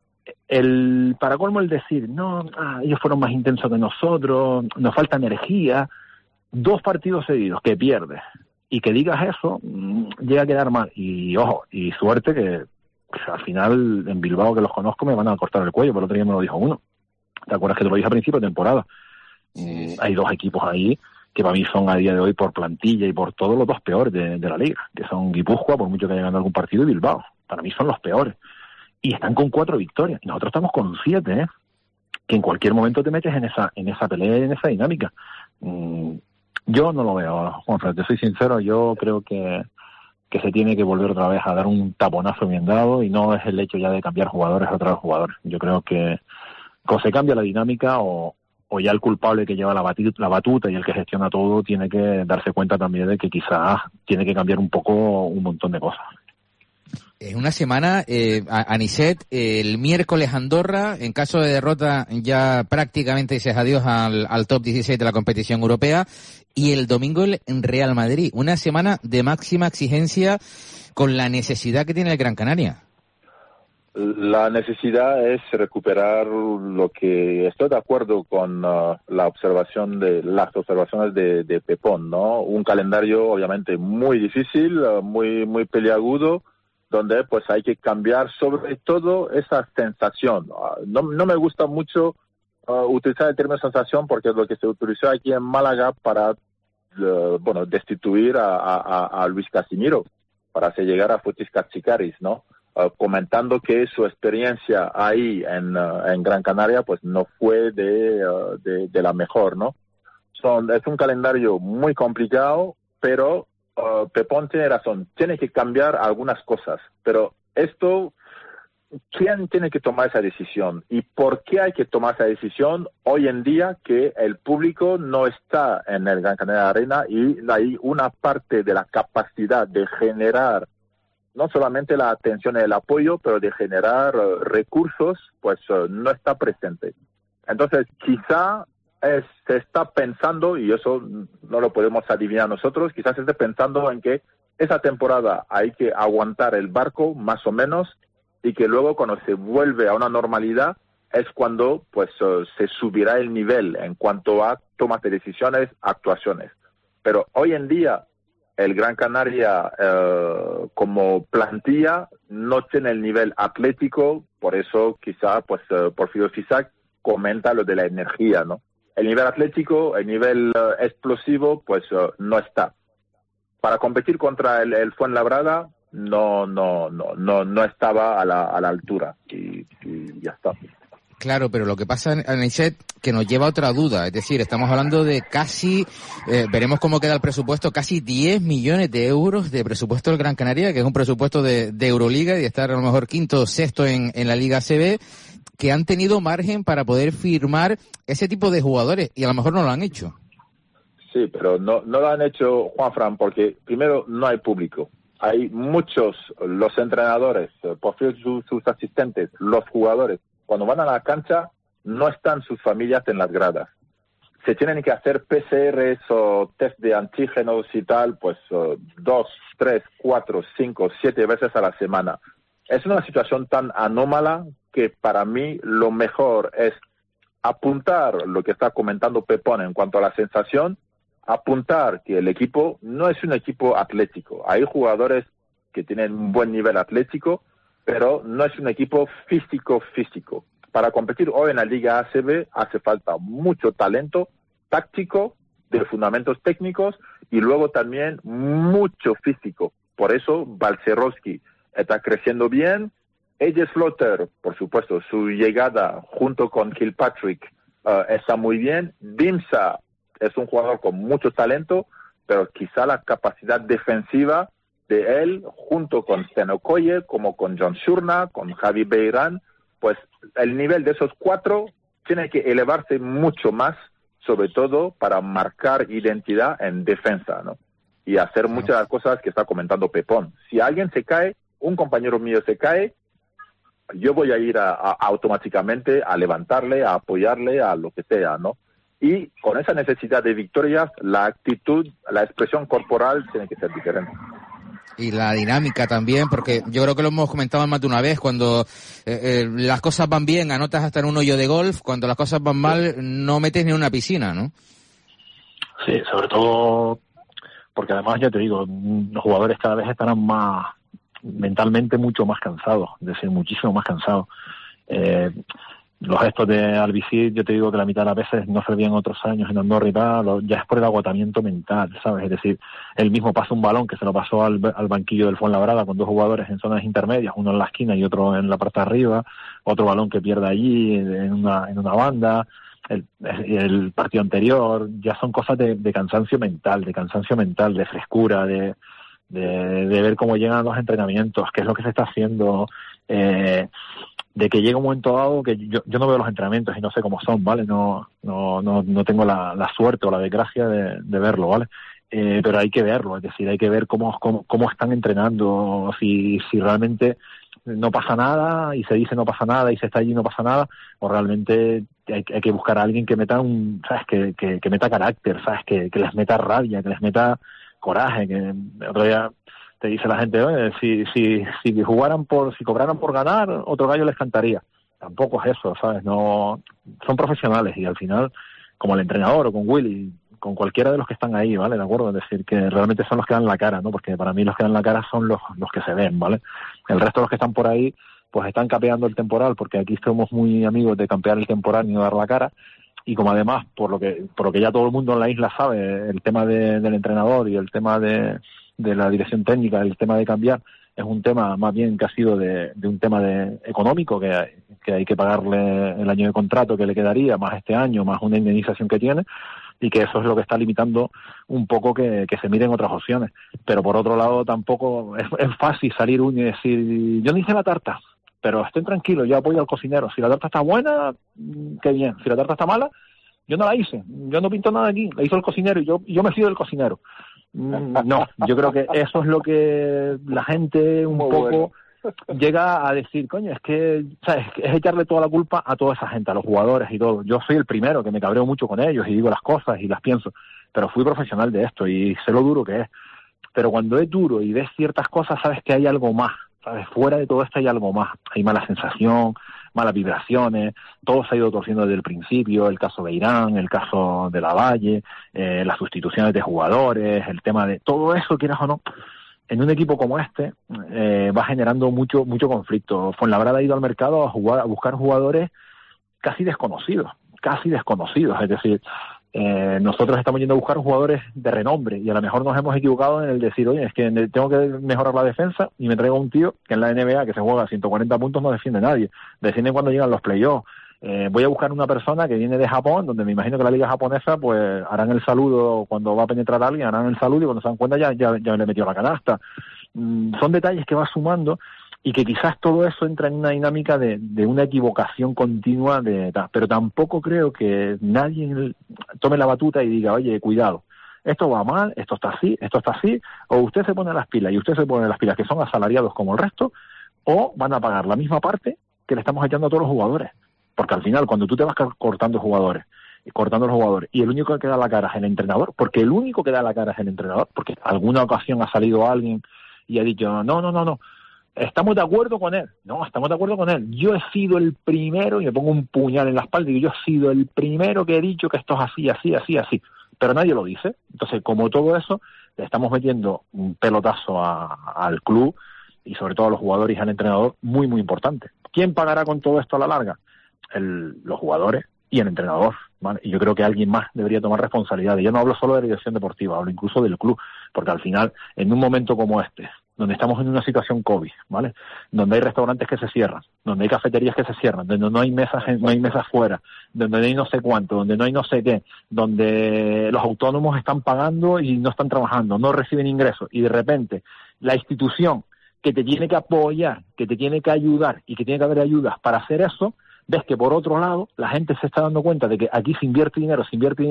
para colmo el decir, ellos fueron más intensos que nosotros, nos falta energía, 2 partidos seguidos que pierdes, y que digas eso, llega a quedar mal, y ojo, y suerte que al final en Bilbao, que los conozco, me van a cortar el cuello, pero el otro día me lo dijo uno. ¿Te acuerdas que te lo dije a principio de temporada? Hay 2 equipos ahí que para mí son a día de hoy por plantilla y por todo los 2 peores de la liga, que son Guipúzcoa, por mucho que haya ganado algún partido, y Bilbao. Para mí son los peores. Y están con 4 victorias. Y nosotros estamos con 7, que en cualquier momento te metes en esa pelea, en esa dinámica. Yo no lo veo, Juanfran, te soy sincero, yo creo que se tiene que volver otra vez a dar un taponazo bien dado, y no es el hecho ya de cambiar jugadores a otros jugadores. Yo creo que cuando se cambia la dinámica o ya el culpable que lleva la batuta y el que gestiona todo tiene que darse cuenta también de que quizás tiene que cambiar un montón de cosas. En una semana, Anicet, el miércoles Andorra, en caso de derrota ya prácticamente dices adiós al top 16 de la competición europea, y el domingo en Real Madrid. Una semana de máxima exigencia con la necesidad que tiene el Gran Canaria. La necesidad es recuperar lo que estoy de acuerdo con las observaciones de Pepón, ¿no? Un calendario obviamente muy difícil, muy muy peliagudo, donde pues hay que cambiar sobre todo esa sensación. No me gusta mucho utilizar el término sensación, porque es lo que se utilizó aquí en Málaga para destituir a Luis Casimiro, para hacer llegar a Fotis Katsikaris, ¿no? Comentando que su experiencia ahí en Gran Canaria pues no fue de la mejor, ¿no? Es un calendario muy complicado, pero Pepón tiene razón, tiene que cambiar algunas cosas, pero esto, ¿quién tiene que tomar esa decisión? ¿Y por qué hay que tomar esa decisión hoy en día que el público no está en el Gran Canaria Arena y hay una parte de la capacidad de generar no solamente la atención y el apoyo, pero de generar recursos, pues no está presente? Entonces, quizá se está pensando, y eso no lo podemos adivinar nosotros, quizás se esté pensando en que esa temporada hay que aguantar el barco, más o menos, y que luego cuando se vuelve a una normalidad, es cuando pues se subirá el nivel en cuanto a tomas de decisiones, actuaciones. Pero hoy en día el Gran Canaria como plantilla no tiene el nivel atlético, por eso quizá pues Porfirio Fisac comenta lo de la energía, ¿no? El nivel atlético, el nivel explosivo, pues no está. Para competir contra el Fuenlabrada no estaba a la altura y ya está. Claro, pero lo que pasa, Aniset, que nos lleva a otra duda. Es decir, estamos hablando de casi, veremos cómo queda el presupuesto, casi 10 millones de euros de presupuesto del Gran Canaria, que es un presupuesto de Euroliga y de estar a lo mejor quinto o sexto en la Liga ACB, que han tenido margen para poder firmar ese tipo de jugadores y a lo mejor no lo han hecho. Sí, pero no lo han hecho, Juanfran, porque primero no hay público. Hay muchos, los entrenadores, por sus asistentes, los jugadores, cuando van a la cancha no están sus familias en las gradas. Se tienen que hacer PCRs o test de antígenos y tal, pues 2, 3, 4, 5, 7 veces a la semana. Es una situación tan anómala que para mí lo mejor es apuntar lo que está comentando Pepón en cuanto a la sensación, apuntar que el equipo no es un equipo atlético. Hay jugadores que tienen un buen nivel atlético, pero no es un equipo físico. Para competir hoy en la Liga ACB hace falta mucho talento táctico, de fundamentos técnicos y luego también mucho físico. Por eso Balcerowski está creciendo bien. AJ Slaughter, por supuesto, su llegada junto con Kilpatrick está muy bien. Dimsa es un jugador con mucho talento, pero quizá la capacidad defensiva de él, junto con Stenokoye, como con John Shurna, con Javi Beirán, pues el nivel de esos 4 tiene que elevarse mucho más, sobre todo para marcar identidad en defensa, ¿no? Y hacer muchas de las cosas que está comentando Pepón. Si alguien se cae, un compañero mío se cae, yo voy a ir automáticamente a levantarle, a apoyarle, a lo que sea, ¿no? Y con esa necesidad de victorias, la actitud, la expresión corporal tiene que ser diferente. Y la dinámica también, porque yo creo que lo hemos comentado más de una vez, cuando las cosas van bien, anotas hasta en un hoyo de golf, cuando las cosas van mal, no metes ni una piscina, ¿no? Sí, sobre todo porque además, ya te digo, los jugadores cada vez estarán más mentalmente mucho más cansados, es decir, muchísimo más cansados. Los gestos de Albicid, yo te digo que la mitad de las veces no servían otros años en Andorra y tal, ya es por el agotamiento mental, ¿sabes? Es decir, él mismo pasa un balón que se lo pasó al banquillo del Fuenlabrada con 2 jugadores en zonas intermedias, uno en la esquina y otro en la parte de arriba, otro balón que pierde allí en una banda, el partido anterior, ya son cosas de cansancio mental, de frescura, de ver cómo llegan los entrenamientos, qué es lo que se está haciendo, de que llega un momento dado que yo no veo los entrenamientos y no sé cómo son, ¿vale? No tengo la suerte o la desgracia de verlo, ¿vale? Pero hay que verlo, es decir, hay que ver cómo están entrenando, si realmente no pasa nada y se dice no pasa nada y se está allí y no pasa nada, o realmente hay que buscar a alguien que meta ¿sabes? Que meta carácter, ¿sabes? Que les meta rabia, que les meta coraje, que otro día te dice la gente, oye, si cobraran por ganar, otro gallo les cantaría. Tampoco es eso, ¿sabes? No, son profesionales y al final, como el entrenador o con Willy, con cualquiera de los que están ahí, ¿vale? ¿De acuerdo? Es decir, que realmente son los que dan la cara, ¿no? Porque para mí los que dan la cara son los que se ven, ¿vale? El resto de los que están por ahí, pues están capeando el temporal, porque aquí somos muy amigos de campear el temporal y no dar la cara. Y como además, por lo que ya todo el mundo en la isla sabe, el tema del entrenador y el tema de la dirección técnica, el tema de cambiar, es un tema más bien que ha sido de un tema económico, que hay que pagarle el año de contrato que le quedaría, más este año, más una indemnización que tiene, y que eso es lo que está limitando un poco que se miren otras opciones. Pero por otro lado tampoco es fácil salir uno y decir, yo no hice la tarta, pero estén tranquilos, yo apoyo al cocinero. Si la tarta está buena, qué bien. Si la tarta está mala, yo no la hice. Yo no pinto nada aquí, la hizo el cocinero y yo me fío del cocinero. No, yo creo que eso es lo que la gente un poco llega a decir, coño, es que, ¿sabes? Es echarle toda la culpa a toda esa gente, a los jugadores y todo. Yo soy el primero que me cabreo mucho con ellos y digo las cosas y las pienso, pero fui profesional de esto y sé lo duro que es. Pero cuando es duro y ves ciertas cosas, sabes que hay algo más, ¿sabes? Fuera de todo esto hay algo más, hay mala sensación, malas vibraciones, todo se ha ido torciendo desde el principio, el caso de Irán, el caso de Lavalle, las sustituciones de jugadores, el tema de todo eso, quieras o no, en un equipo como este va generando mucho conflicto. Fuenlabrada ha ido al mercado a buscar jugadores casi desconocidos, es decir, nosotros estamos yendo a buscar jugadores de renombre y a lo mejor nos hemos equivocado en el decir, oye, es que tengo que mejorar la defensa y me traigo un tío que en la NBA, que se juega a 140 puntos, no defiende nadie, defienden cuando llegan los playoffs. Voy a buscar una persona que viene de Japón, donde me imagino que la liga japonesa pues harán el saludo cuando va a penetrar a alguien, harán el saludo y cuando se dan cuenta ya le metió la canasta. Son detalles que va sumando y que quizás todo eso entra en una dinámica de una equivocación continua, pero tampoco creo que nadie tome la batuta y diga, oye, cuidado, esto va mal, esto está así, o usted se pone las pilas y usted se pone las pilas que son asalariados como el resto, o van a pagar la misma parte que le estamos echando a todos los jugadores. Porque al final, cuando tú te vas cortando los jugadores, y el único que da la cara es el entrenador, porque alguna ocasión ha salido alguien y ha dicho, no, estamos de acuerdo con él. No, estamos de acuerdo con él. Yo he sido el primero, y me pongo un puñal en la espalda y digo, yo he sido el primero que he dicho que esto es así. Pero nadie lo dice. Entonces, como todo eso, le estamos metiendo un pelotazo al club y sobre todo a los jugadores y al entrenador muy, muy importante. ¿Quién pagará con todo esto a la larga? Los jugadores y el entrenador, ¿vale? Y yo creo que alguien más debería tomar responsabilidad. Y yo no hablo solo de la dirección deportiva, hablo incluso del club, porque al final, en un momento como este, donde estamos en una situación COVID, ¿vale? Donde hay restaurantes que se cierran, donde hay cafeterías que se cierran, donde no hay mesas fuera, donde no hay no sé cuánto, donde no hay no sé qué, donde los autónomos están pagando y no están trabajando, no reciben ingresos, y de repente la institución que te tiene que apoyar, que te tiene que ayudar y que tiene que haber ayudas para hacer eso, ves que por otro lado la gente se está dando cuenta de que aquí se invierte dinero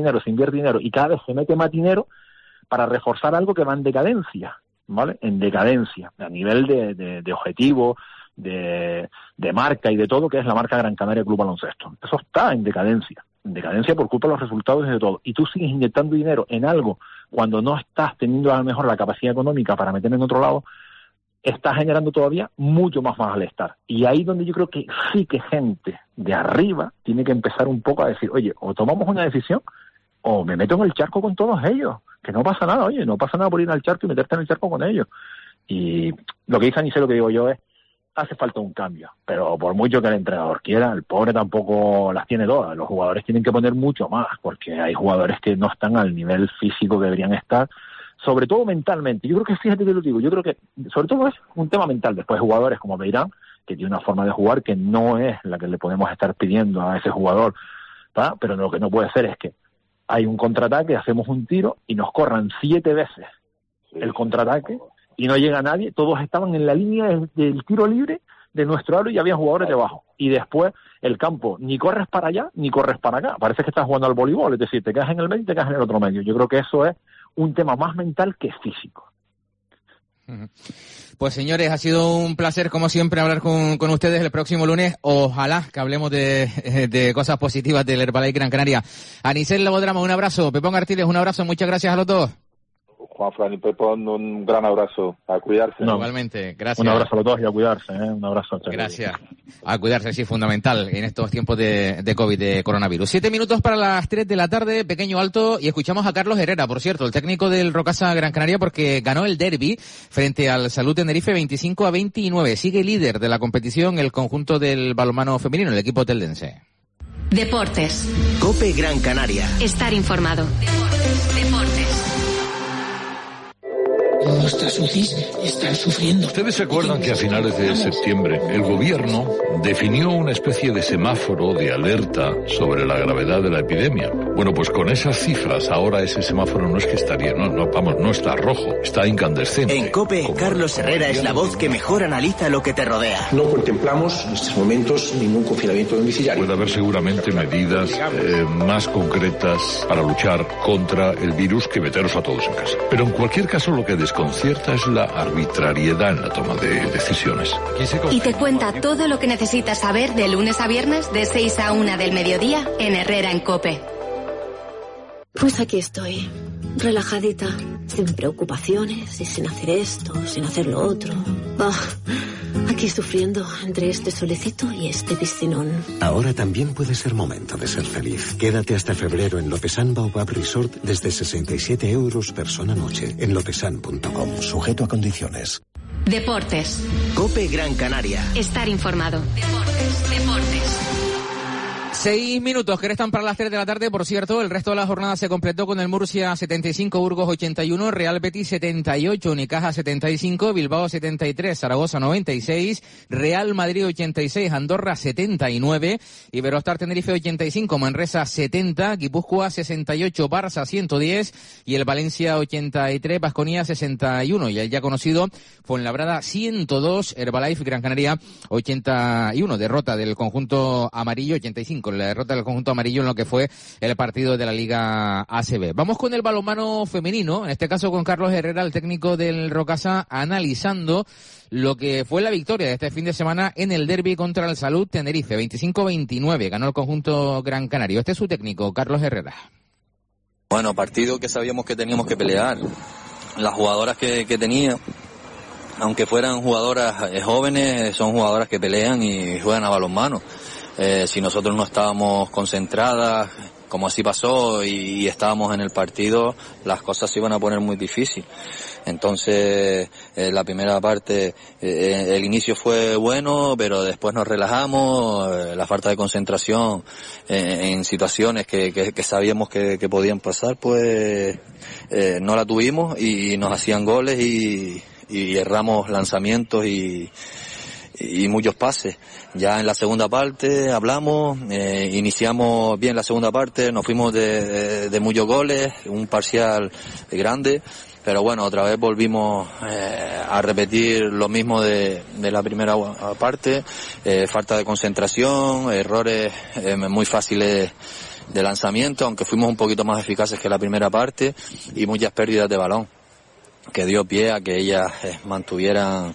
y cada vez se mete más dinero para reforzar algo que va en decadencia, ¿vale? En decadencia, a nivel de objetivo, de marca y de todo, que es la marca Gran Canaria Club Baloncesto. Eso está en decadencia por culpa de los resultados y de todo. Y tú sigues inyectando dinero en algo cuando no estás teniendo a lo mejor la capacidad económica para meter en otro lado, está generando todavía mucho más malestar. Y ahí donde yo creo que sí que gente de arriba tiene que empezar un poco a decir, oye, o tomamos una decisión o me meto en el charco con todos ellos, que no pasa nada, oye, no pasa nada por ir al charco y meterte en el charco con ellos. Y lo que dice Anicet, lo que digo yo es, hace falta un cambio, pero por mucho que el entrenador quiera, el pobre tampoco las tiene todas. Los jugadores tienen que poner mucho más, porque hay jugadores que no están al nivel físico que deberían estar, sobre todo mentalmente. Yo creo que, fíjate que lo digo, yo creo que sobre todo es un tema mental. Después jugadores como Beirán, que tiene una forma de jugar que no es la que le podemos estar pidiendo a ese jugador, ¿tá? Pero lo que no puede ser es que hay un contraataque, hacemos un tiro y nos corran 7 veces el contraataque y no llega nadie. Todos estaban en la línea del tiro libre de nuestro aro y había jugadores debajo. Y después el campo, ni corres para allá ni corres para acá. Parece que estás jugando al voleibol, es decir, te quedas en el medio y te quedas en el otro medio. Yo creo que eso es un tema más mental que físico. Pues señores, ha sido un placer como siempre hablar con ustedes. El próximo lunes ojalá que hablemos de cosas positivas del Herbalife Gran Canaria. Anicet Labodrama, un abrazo. Pepón Artiles, un abrazo. Muchas gracias a los dos. Juan Fran y Pepón, un gran abrazo. A cuidarse. No, igualmente, gracias. Un abrazo a los dos y a cuidarse, un abrazo. Gracias. A cuidarse, sí, fundamental en estos tiempos de COVID, de coronavirus. 7 minutos para las 3 de la tarde, pequeño alto, y escuchamos a Carlos Herrera, por cierto, el técnico del Rocasa Gran Canaria, porque ganó el derbi frente al Salud Tenerife 25-29. Sigue líder de la competición el conjunto del balonmano femenino, el equipo teldense. Deportes. COPE Gran Canaria. Estar informado. Deportes. Nuestras UCIs están sufriendo. Ustedes se acuerdan que a finales de septiembre el gobierno definió una especie de semáforo de alerta sobre la gravedad de la epidemia. Bueno, pues con esas cifras ahora ese semáforo no es que estaría, no está rojo, está incandescente. En COPE, Carlos Herrera es la voz que mejor analiza lo que te rodea. No contemplamos en estos momentos ningún confinamiento domiciliario. Puede haber seguramente medidas más concretas para luchar contra el virus que meteros a todos en casa. Pero en cualquier caso lo que desconcierta es la arbitrariedad en la toma de decisiones. Y te cuenta todo lo que necesitas saber de lunes a viernes de 6 a 1 del mediodía en Herrera en COPE. Pues aquí estoy, relajadita, sin preocupaciones y sin hacer esto, sin hacer lo otro. Aquí sufriendo entre este solecito y este piscinón. Ahora también puede ser momento de ser feliz. Quédate hasta febrero en Lopesan Baobab Resort desde 67 € persona noche en lopesan.com. Sujeto a condiciones. Deportes. COPE Gran Canaria. Estar informado. Deportes. 6 minutos que restan para las 3 de la tarde. Por cierto, el resto de la jornada se completó con el Murcia 75, Burgos 81, Real Betis 78, Unicaja 75, Bilbao 73, Zaragoza 96, Real Madrid 86, Andorra 79, Iberostar Tenerife 85, Manresa 70, Guipúzcoa 68, Barça 110 y el Valencia 83, Baskonia 61 y el ya conocido Fuenlabrada 102, Herbalife Gran Canaria 81, derrota del conjunto amarillo 85. La derrota del conjunto amarillo en lo que fue el partido de la Liga ACB. Vamos con el balonmano femenino, en este caso con Carlos Herrera, el técnico del Rocasa, analizando lo que fue la victoria de este fin de semana en el derbi contra el Salud Tenerife. 25-29, ganó el conjunto gran canario. Este es su técnico, Carlos Herrera. Bueno, partido que sabíamos que teníamos que pelear. Las jugadoras que tenía, aunque fueran jugadoras jóvenes, son jugadoras que pelean y juegan a balonmano. Si nosotros no estábamos concentradas, como así pasó, y estábamos en el partido, las cosas se iban a poner muy difíciles. Entonces, la primera parte, el inicio fue bueno, pero después nos relajamos, la falta de concentración en situaciones que sabíamos que podían pasar, pues no la tuvimos y nos hacían goles y erramos lanzamientos y muchos pases. Ya en la segunda parte hablamos, iniciamos bien la segunda parte, nos fuimos de muchos goles, un parcial grande, pero bueno, otra vez volvimos a repetir lo mismo de la primera parte, falta de concentración, errores muy fáciles de lanzamiento, aunque fuimos un poquito más eficaces que la primera parte, y muchas pérdidas de balón, que dio pie a que ellas mantuvieran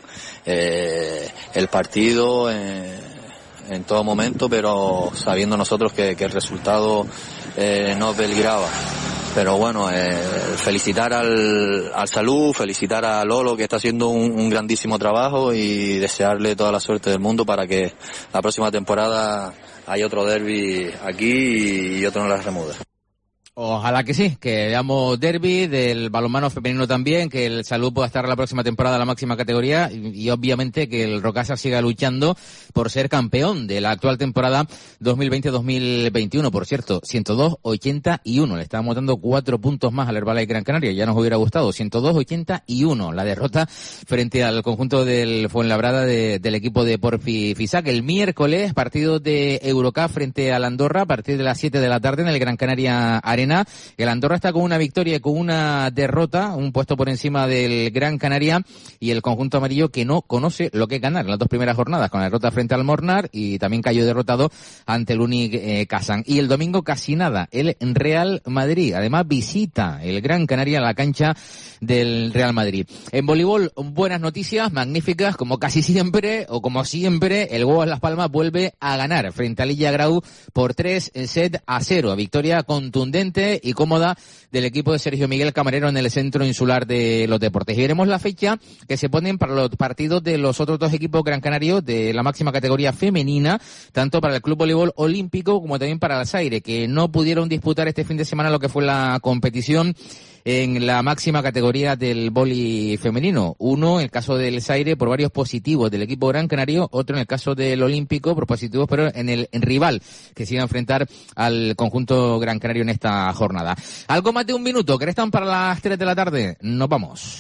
el partido en todo momento, pero sabiendo nosotros que el resultado no peligraba. Pero bueno, felicitar al Salud, felicitar a Lolo, que está haciendo un grandísimo trabajo, y desearle toda la suerte del mundo para que la próxima temporada haya otro derbi aquí y otro en las Remudas. Ojalá que sí, que veamos derbi del balonmano femenino también, que el Salud pueda estar la próxima temporada en la máxima categoría y obviamente que el Rocasa siga luchando por ser campeón de la actual temporada 2020-2021. Por cierto, 102-81, le estábamos dando 4 puntos más al Herbalife Gran Canaria, ya nos hubiera gustado, 102-81, la derrota frente al conjunto del Fuenlabrada del equipo de Porfi Fisac. El miércoles, partido de Eurocup frente al Andorra a partir de las 7 de la tarde en el Gran Canaria Arena. El Andorra está con una victoria y con una derrota, un puesto por encima del Gran Canaria, y el conjunto amarillo que no conoce lo que es ganar en las 2 primeras jornadas, con la derrota frente al Mornar y también cayó derrotado ante el Unic Kazán. Y el domingo casi nada, el Real Madrid. Además visita el Gran Canaria a la cancha del Real Madrid. En voleibol, buenas noticias, magníficas, como casi siempre, o como siempre, el Huevos Las Palmas vuelve a ganar frente a Lilla Grau por 3-0. Victoria contundente y cómoda del equipo de Sergio Miguel Camarero en el Centro Insular de los Deportes. Y veremos la fecha que se ponen para los partidos de los otros 2 equipos gran canarios de la máxima categoría femenina, tanto para el Club Voleibol Olímpico como también para el Zaire, que no pudieron disputar este fin de semana lo que fue la competición en la máxima categoría del vóley femenino. Uno, en el caso del Zaire, por varios positivos del equipo gran canario, otro en el caso del Olímpico, por positivos, pero en el rival que se iba a enfrentar al conjunto gran canario en esta jornada. Algo más de un minuto, que restan para las 3 de la tarde. Nos vamos.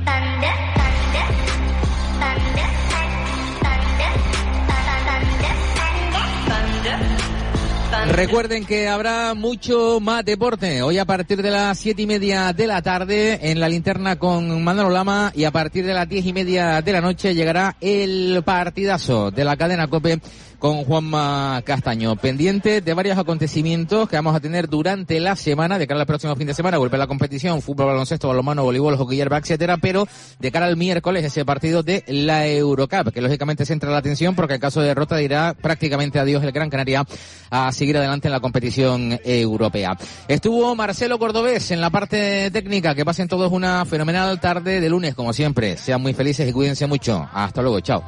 Recuerden que habrá mucho más deporte hoy a partir de las 7:30 de la tarde en la linterna con Manolo Lama, y a partir de las 10:30 de la noche llegará el partidazo de la cadena COPE con Juanma Castaño. Pendiente de varios acontecimientos que vamos a tener durante la semana, de cara al próximo fin de semana, vuelve la competición, fútbol, baloncesto, balonmano, voleibol, hockey hierba, etcétera, pero de cara al miércoles, ese partido de la Eurocup, que lógicamente centra la atención porque en caso de derrota dirá prácticamente adiós el Gran Canaria a seguir adelante en la competición europea. Estuvo Marcelo Cordobés en la parte técnica. Que pasen todos una fenomenal tarde de lunes, como siempre. Sean muy felices y cuídense mucho. Hasta luego, chao.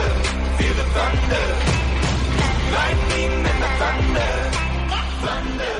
Lightning and the thunder.